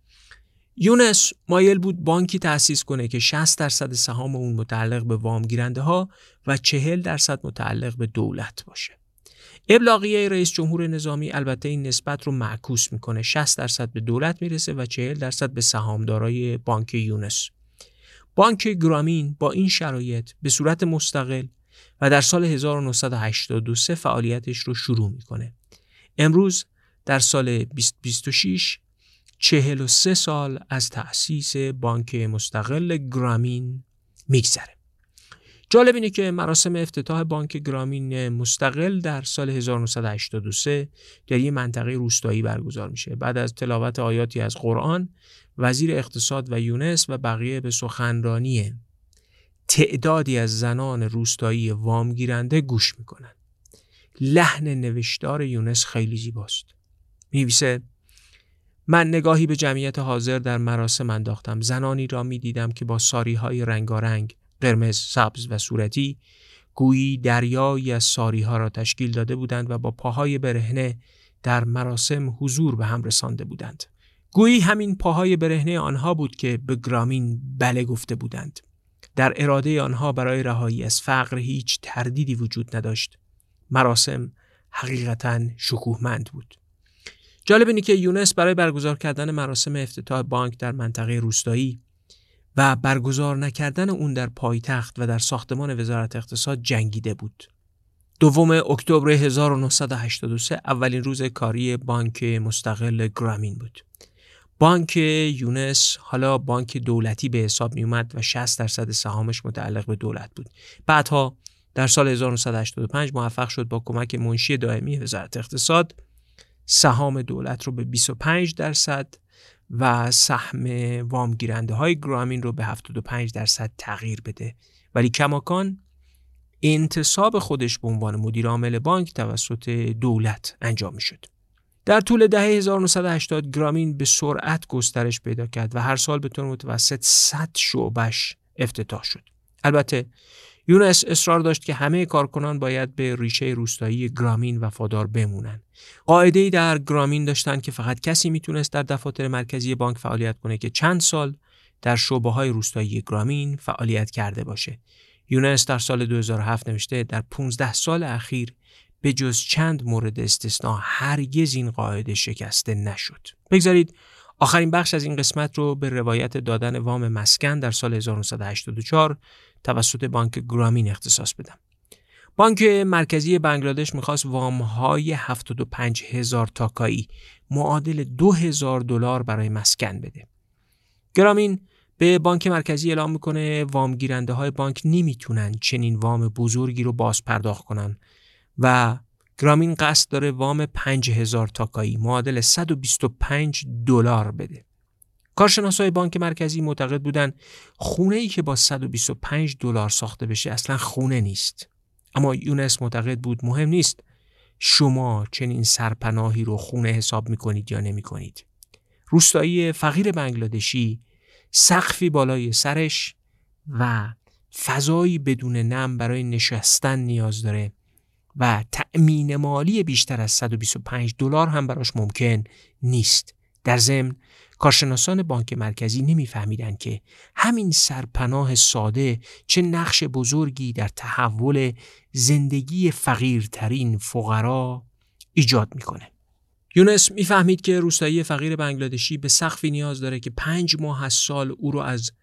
یونس مایل بود بانکی تأسیس کنه که 60% سهام اون متعلق به وامگیرنده ها و 40% متعلق به دولت باشه. ابلاغیه رئیس جمهور نظامی البته این نسبت رو معکوس میکنه. 60% به دولت میرسه و 40% به سهامدارای بانک یونس. بانک گرامین با این شرایط به صورت مستقل و در سال 1983 فعالیتش رو شروع میکنه. امروز در سال 2026 43 سال از تأسیس بانک مستقل گرامین میگذره. جالب اینه که مراسم افتتاح بانک گرامین مستقل در سال 1983 در یک منطقه روستایی برگزار میشه. بعد از تلاوت آیاتی از قرآن، وزیر اقتصاد و یونس و بقیه به سخنرانی تعدادی از زنان روستایی وام گیرنده گوش میکنن. لحن نوشتار یونس خیلی زیباست. می‌نویسه: من نگاهی به جمعیت حاضر در مراسم انداختم. زنانی را می‌دیدم که با ساری‌های رنگارنگ، قرمز، سبز و صورتی، گویی دریایی از ساری‌ها را تشکیل داده بودند و با پاهای برهنه در مراسم حضور به هم رسانده بودند. گویی همین پاهای برهنه آنها بود که به گرامین بله گفته بودند. در اراده آنها برای رهایی از فقر هیچ تردیدی وجود نداشت. مراسم حقیقتاً شکوهمند بود. جالب اینه که یونس برای برگزار کردن مراسم افتتاح بانک در منطقه روستایی و برگزار نکردن اون در پایتخت و در ساختمان وزارت اقتصاد جنگیده بود. 2 اکتبر 1983 اولین روز کاری بانک مستقل گرامین بود. بانک یونس حالا بانک دولتی به حساب می اومد و 60% سهامش متعلق به دولت بود. بعدها در سال 1985 موفق شد با کمک منشی دائمی وزارت اقتصاد سهام دولت رو به 25% و سهم وام گیرنده های گرامین رو به 75% تغییر بده. ولی کماکان انتصاب خودش به عنوان مدیر عامل بانک توسط دولت انجام می شد. در طول دهه 1980 گرامین به سرعت گسترش پیدا کرد و هر سال به طور متوسط 100 شعبش افتتاح شد. البته یونس اصرار داشت که همه کارکنان باید به ریشه روستایی گرامین وفادار بمونن. قاعده‌ای در گرامین داشتن که فقط کسی میتونست در دفاتر مرکزی بانک فعالیت کنه که چند سال در شعبه‌های روستایی گرامین فعالیت کرده باشه. یونس در سال 2007 نوشته در 15 سال اخیر به جز چند مورد استثناء هرگز این قاعده شکسته نشد. بگذارید آخرین بخش از این قسمت رو به روایت دادن وام مسکن در سال 1984 توسط بانک گرامین اختصاص بدم. بانک مرکزی بنگلادش میخواست وام‌های 75,000 تاکایی معادل $2,000 برای مسکن بده. گرامین به بانک مرکزی اعلام میکنه وام گیرنده های بانک نمیتونن چنین وام بزرگی رو باز پرداخت کنن و گرامین قصد داره وام 5,000 تاکایی معادل $125 بده. کارشناسای بانک مرکزی معتقد بودن خونه‌ای که با $125 ساخته بشه اصلا خونه نیست. اما یونس معتقد بود مهم نیست شما چنین سرپناهی رو خونه حساب میکنید یا نمیکنید. روستایی فقیر بنگلادشی سقفی بالای سرش و فضایی بدون نم برای نشستن نیاز داره و تأمین مالی بیشتر از $125 هم براش ممکن نیست. در ضمن کارشناسان بانک مرکزی نمیفهمیدن که همین سرپناه ساده چه نقش بزرگی در تحول زندگی فقیرترین فقرا ایجاد میکنه. یونس میفهمید که روستایی فقیر بنگلادشی به سقفی نیاز داره که 5 ماه از سال او رو از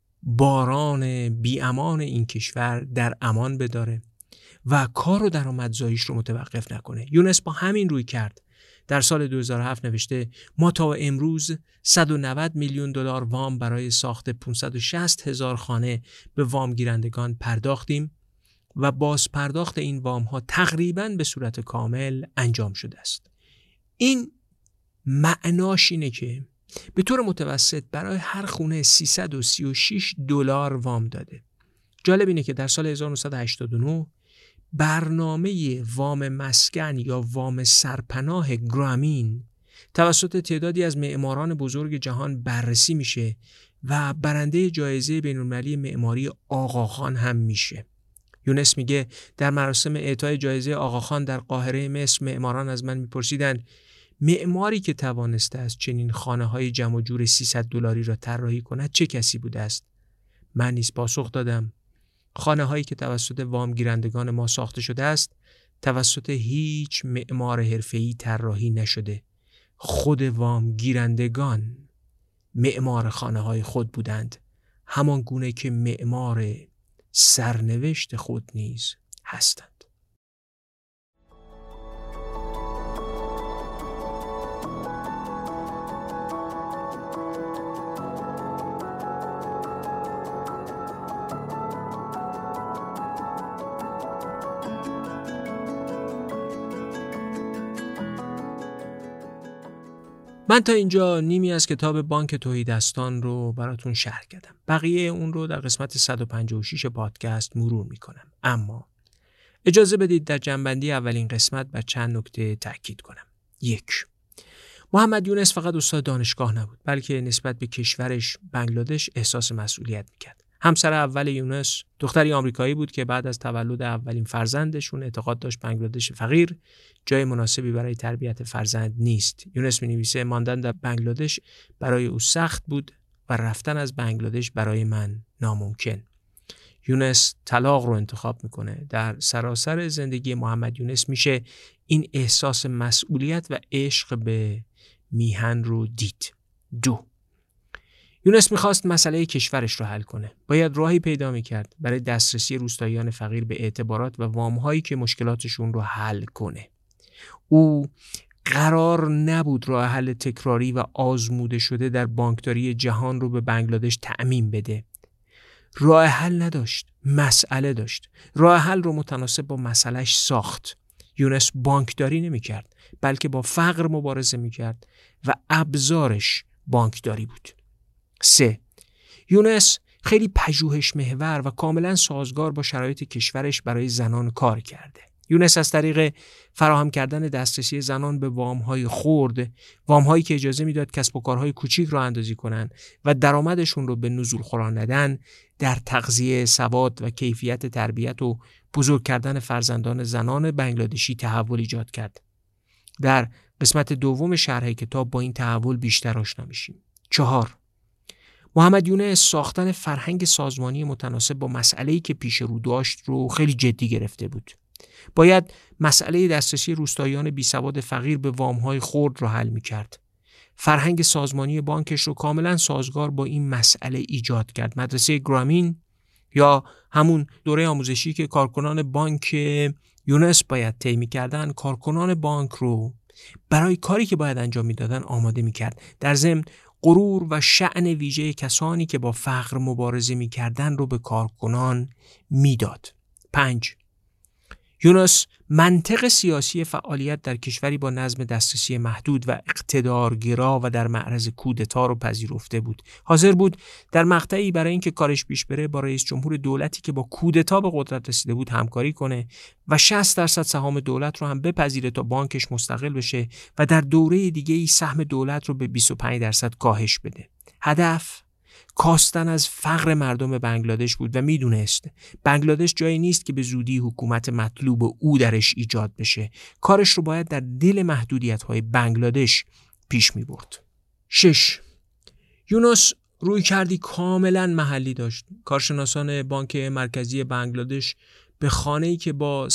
باران بی‌امان این کشور در امان بداره و کار و درآمدزاییش رو متوقف نکنه. یونس با همین روی کرد در سال 2007 نوشته ما تا امروز $190 میلیون وام برای ساخت 560,000 خانه به وام گیرندگان پرداختیم و باز پرداخت این وام ها تقریباً به صورت کامل انجام شده است. این معناش اینه که به طور متوسط برای هر خونه $336 وام داده. جالب اینه که در سال 1989 برنامه وام مسکن یا وام سرپناه گرامین توسط تعدادی از معماران بزرگ جهان بررسی میشه و برنده جایزه بین‌المللی معماری آقاخان هم میشه. یونس میگه در مراسم اعطای جایزه آقاخان در قاهره مصر معماران از من میپرسیدن معماری که توانسته است چنین خانه‌های جمع و جور $300 را طراحی کند چه کسی بوده است؟ من نیز پاسخ دادم خانه‌هایی که توسط وام گیرندگان ما ساخته شده است توسط هیچ معمار حرفه‌ای طراحی نشده. خود وام گیرندگان معمار خانه‌های خود بودند، همان گونه که معمار سرنوشت خود نیز هستند. من تا اینجا نیمی از کتاب بانک تهیدستان رو براتون شرح کردم. بقیه اون رو در قسمت 156 پادکست مرور میکنم. اما اجازه بدید در جنبندی اولین قسمت بر چند نکته تأکید کنم. 1. محمد یونس فقط استاد دانشگاه نبود، بلکه نسبت به کشورش بنگلادش احساس مسئولیت میکرد. همسر اول یونس دختری آمریکایی بود که بعد از تولد اولین فرزندشون اعتقاد داشت بنگلادش فقیر جای مناسبی برای تربیت فرزند نیست. یونس می‌نویسه ماندن در بنگلادش برای او سخت بود و رفتن از بنگلادش برای من ناممکن. یونس طلاق رو انتخاب میکنه. در سراسر زندگی محمد یونس میشه این احساس مسئولیت و عشق به میهن رو دید. 2. یونس میخواست مسئله کشورش رو حل کنه. باید راهی پیدا میکرد برای دسترسی روستاییان فقیر به اعتبارات و وامهایی که مشکلاتشون رو حل کنه. او قرار نبود راه حل تکراری و آزموده شده در بانکداری جهان رو به بنگلادش تأمین بده. راه حل نداشت، مسئله داشت. راه حل رو متناسب با مسئلهش ساخت. یونس بانکداری نمیکرد، بلکه با فقر مبارزه میکرد و ابزارش بانکداری بود. 3. یونس خیلی پژوهش محور و کاملا سازگار با شرایط کشورش برای زنان کار کرده. یونس از طریق فراهم کردن دسترسی زنان به وام‌های خرد، وام‌هایی که اجازه میداد کسب و کارهای کوچیک را اندازی کنن و درآمدشون رو به نزولخوران ندن، در تغذیه، سواد و کیفیت تربیت و بزرگ کردن فرزندان زنان بنگلادشی تحول ایجاد کرد. در قسمت دوم شرح کتاب با این تحول بیشتر آشنا میشیم. 4. محمد یونس ساختن فرهنگ سازمانی متناسب با مسئله‌ای که پیش رو داشت رو خیلی جدی گرفته بود. باید مسئله دسترسی روستاییان بیسواد فقیر به وام‌های خرد رو حل می‌کرد. فرهنگ سازمانی بانکش رو کاملا سازگار با این مسئله ایجاد کرد. مدرسه گرامین یا همون دوره آموزشی که کارکنان بانک یونس باید طی می‌کردن، کارکنان بانک رو برای کاری که باید انجام می‌دادن آماده می‌کرد. در ضمن غرور و شأن ویژه کسانی که با فقر مبارزه می‌کردن رو به کارکنان میداد. 5. یونس منطق سیاسی فعالیت در کشوری با نظم دسترسی محدود و اقتدارگرا و در معرض کودتا رو پذیرفته بود. حاضر بود در مقطعی برای اینکه کارش پیش بره با رئیس جمهور دولتی که با کودتا به قدرت رسیده بود همکاری کنه و 60% سهام دولت رو هم بپذیره تا بانکش مستقل بشه و در دوره دیگه‌ای سهم دولت رو به 25% کاهش بده. هدف کاستن از فقر مردم بنگلادش بود و میدونست بنگلادش جایی نیست که به زودی حکومت مطلوب او درش ایجاد بشه. کارش رو باید در دل محدودیت‌های بنگلادش پیش می‌برد. 6. یونس رویکردی کاملا محلی داشت. کارشناسان بانک مرکزی بنگلادش به خانه‌ای که با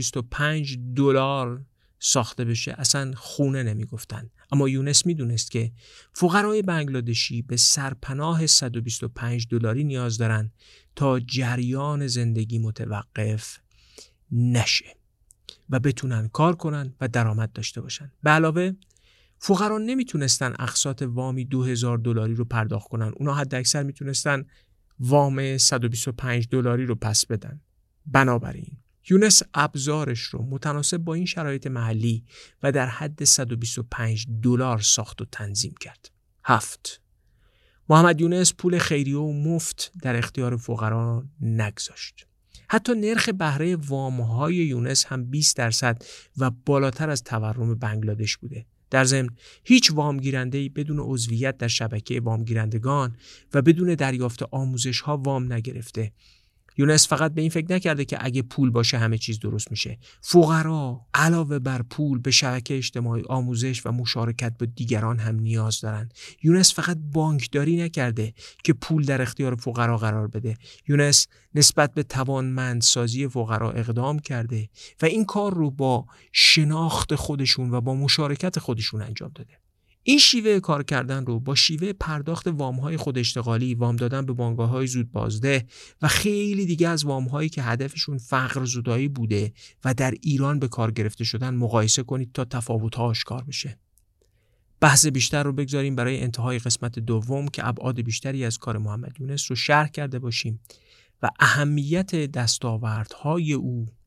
$125 ساخته بشه اصلا خونه نمیگفتن. اما یونس میدونست که فقرای بنگلادشی به سرپناه $125 نیاز دارن تا جریان زندگی متوقف نشه و بتونن کار کنن و درآمد داشته باشن. به علاوه فقرا نمیتونستن اقساط وامی $2000 رو پرداخت کنن. اونا حد اکثر میتونستن وام $125 رو پس بدن. بنابراین یونس ابزارش رو متناسب با این شرایط محلی و در حد $125 ساخت و تنظیم کرد. 7. محمد یونس پول خیریه و مفت در اختیار فقرا نگذاشت. حتی نرخ بهره وام‌های یونس هم 20% و بالاتر از تورم بنگلادش بوده. در ضمن هیچ وامگیرنده‌ای بدون عضویت در شبکه وامگیرندگان و بدون دریافت آموزش‌ها وام نگرفته. یونس فقط به این فکر نکرده که اگه پول باشه همه چیز درست میشه. فقرا علاوه بر پول به شبکه اجتماعی، آموزش و مشارکت با دیگران هم نیاز دارن. یونس فقط بانکداری نکرده که پول در اختیار فقرا قرار بده. یونس نسبت به توانمندسازی فقرا اقدام کرده و این کار رو با شناخت خودشون و با مشارکت خودشون انجام داده. این شیوه کار کردن رو با شیوه پرداخت وام‌های خود اشتغالی، وام دادن به بانک‌های زود بازده و خیلی دیگه از وام‌هایی که هدفشون فقر زدایی بوده و در ایران به کار گرفته شدن مقایسه کنید تا تفاوت‌ها آشکار بشه. بحث بیشتر رو بگذاریم برای انتهای قسمت دوم که ابعاد بیشتری از کار محمد یونس رو شرح کرده باشیم و اهمیت دستاوردهای او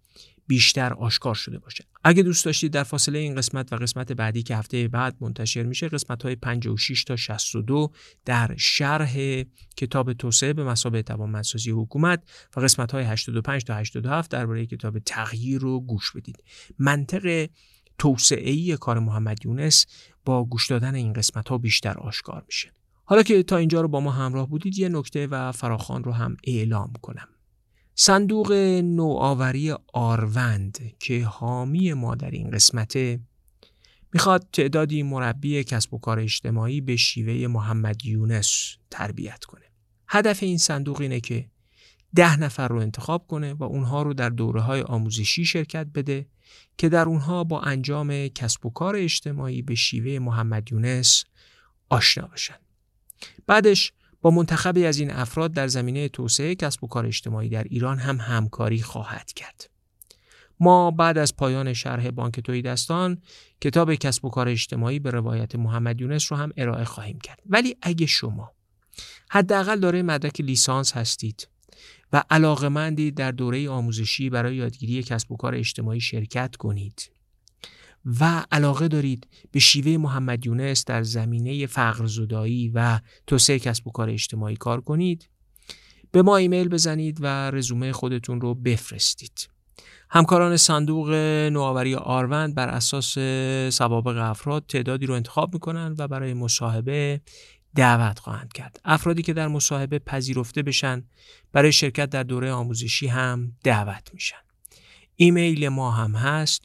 بیشتر آشکار شده باشه. اگه دوست داشتید در فاصله این قسمت و قسمت بعدی که هفته بعد منتشر میشه، قسمت‌های 56 تا 62 در شرح کتاب توسعه به مثابه توانمندسازی حکومت و قسمت‌های 85 تا 87 درباره کتاب تغییر رو گوش بدید. منطق توسعه‌ای کار محمد یونس با گوش دادن این قسمت‌ها بیشتر آشکار میشه. حالا که تا اینجا رو با ما همراه بودید، یه نکته و فراخوان رو هم اعلام کنم. صندوق نوآوری آروند که حامی ما در این قسمته میخواد تعدادی مربی کسب و کار اجتماعی به شیوه محمد یونس تربیت کنه. هدف این صندوق اینه که 10 نفر رو انتخاب کنه و اونها رو در دوره‌های آموزشی شرکت بده که در اونها با انجام کسب و کار اجتماعی به شیوه محمد یونس آشنا بشن. بعدش با منتخبی از این افراد در زمینه توسعه کسب و کار اجتماعی در ایران هم همکاری خواهد کرد. ما بعد از پایان شرح بانک تهیدستان کتاب کسب و کار اجتماعی به روایت محمد یونس رو هم ارائه خواهیم کرد. ولی اگه شما حداقل دارای مدرک لیسانس هستید و علاقه‌مندید در دوره آموزشی برای یادگیری کسب و کار اجتماعی شرکت کنید و علاقه دارید به شیوه محمد یونس در زمینه فقرزدایی و توسعه کسب و کار اجتماعی کار کنید، به ما ایمیل بزنید و رزومه خودتون رو بفرستید. همکاران صندوق نوآوری آروند بر اساس سوابق افراد تعدادی رو انتخاب میکنن و برای مصاحبه دعوت خواهند کرد. افرادی که در مصاحبه پذیرفته بشن برای شرکت در دوره آموزشی هم دعوت میشن. ایمیل ما هم هست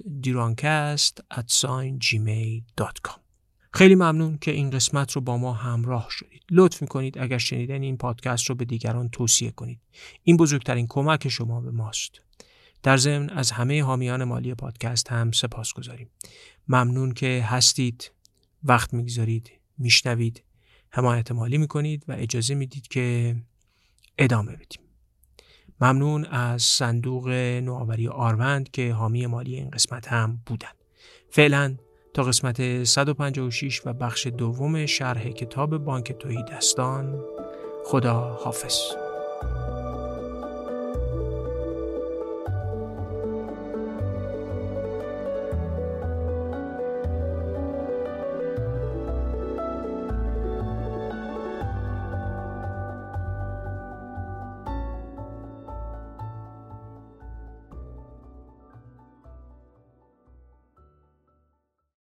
dirancast@gmail.com. خیلی ممنون که این قسمت رو با ما همراه شدید. لطف میکنید اگر شنیدن این پادکست رو به دیگران توصیه کنید. این بزرگترین کمک شما به ماست. در ضمن از همه حامیان مالی پادکست هم سپاسگزاریم. ممنون که هستید، وقت میگذارید، میشنوید، حمایت مالی میکنید و اجازه میدید که ادامه بدیم. ممنون از صندوق نوآوری آروند که حامی مالی این قسمت هم بودن. فعلا تا قسمت 156 و بخش دوم شرح کتاب بانک تهیدستان، خدا حافظ.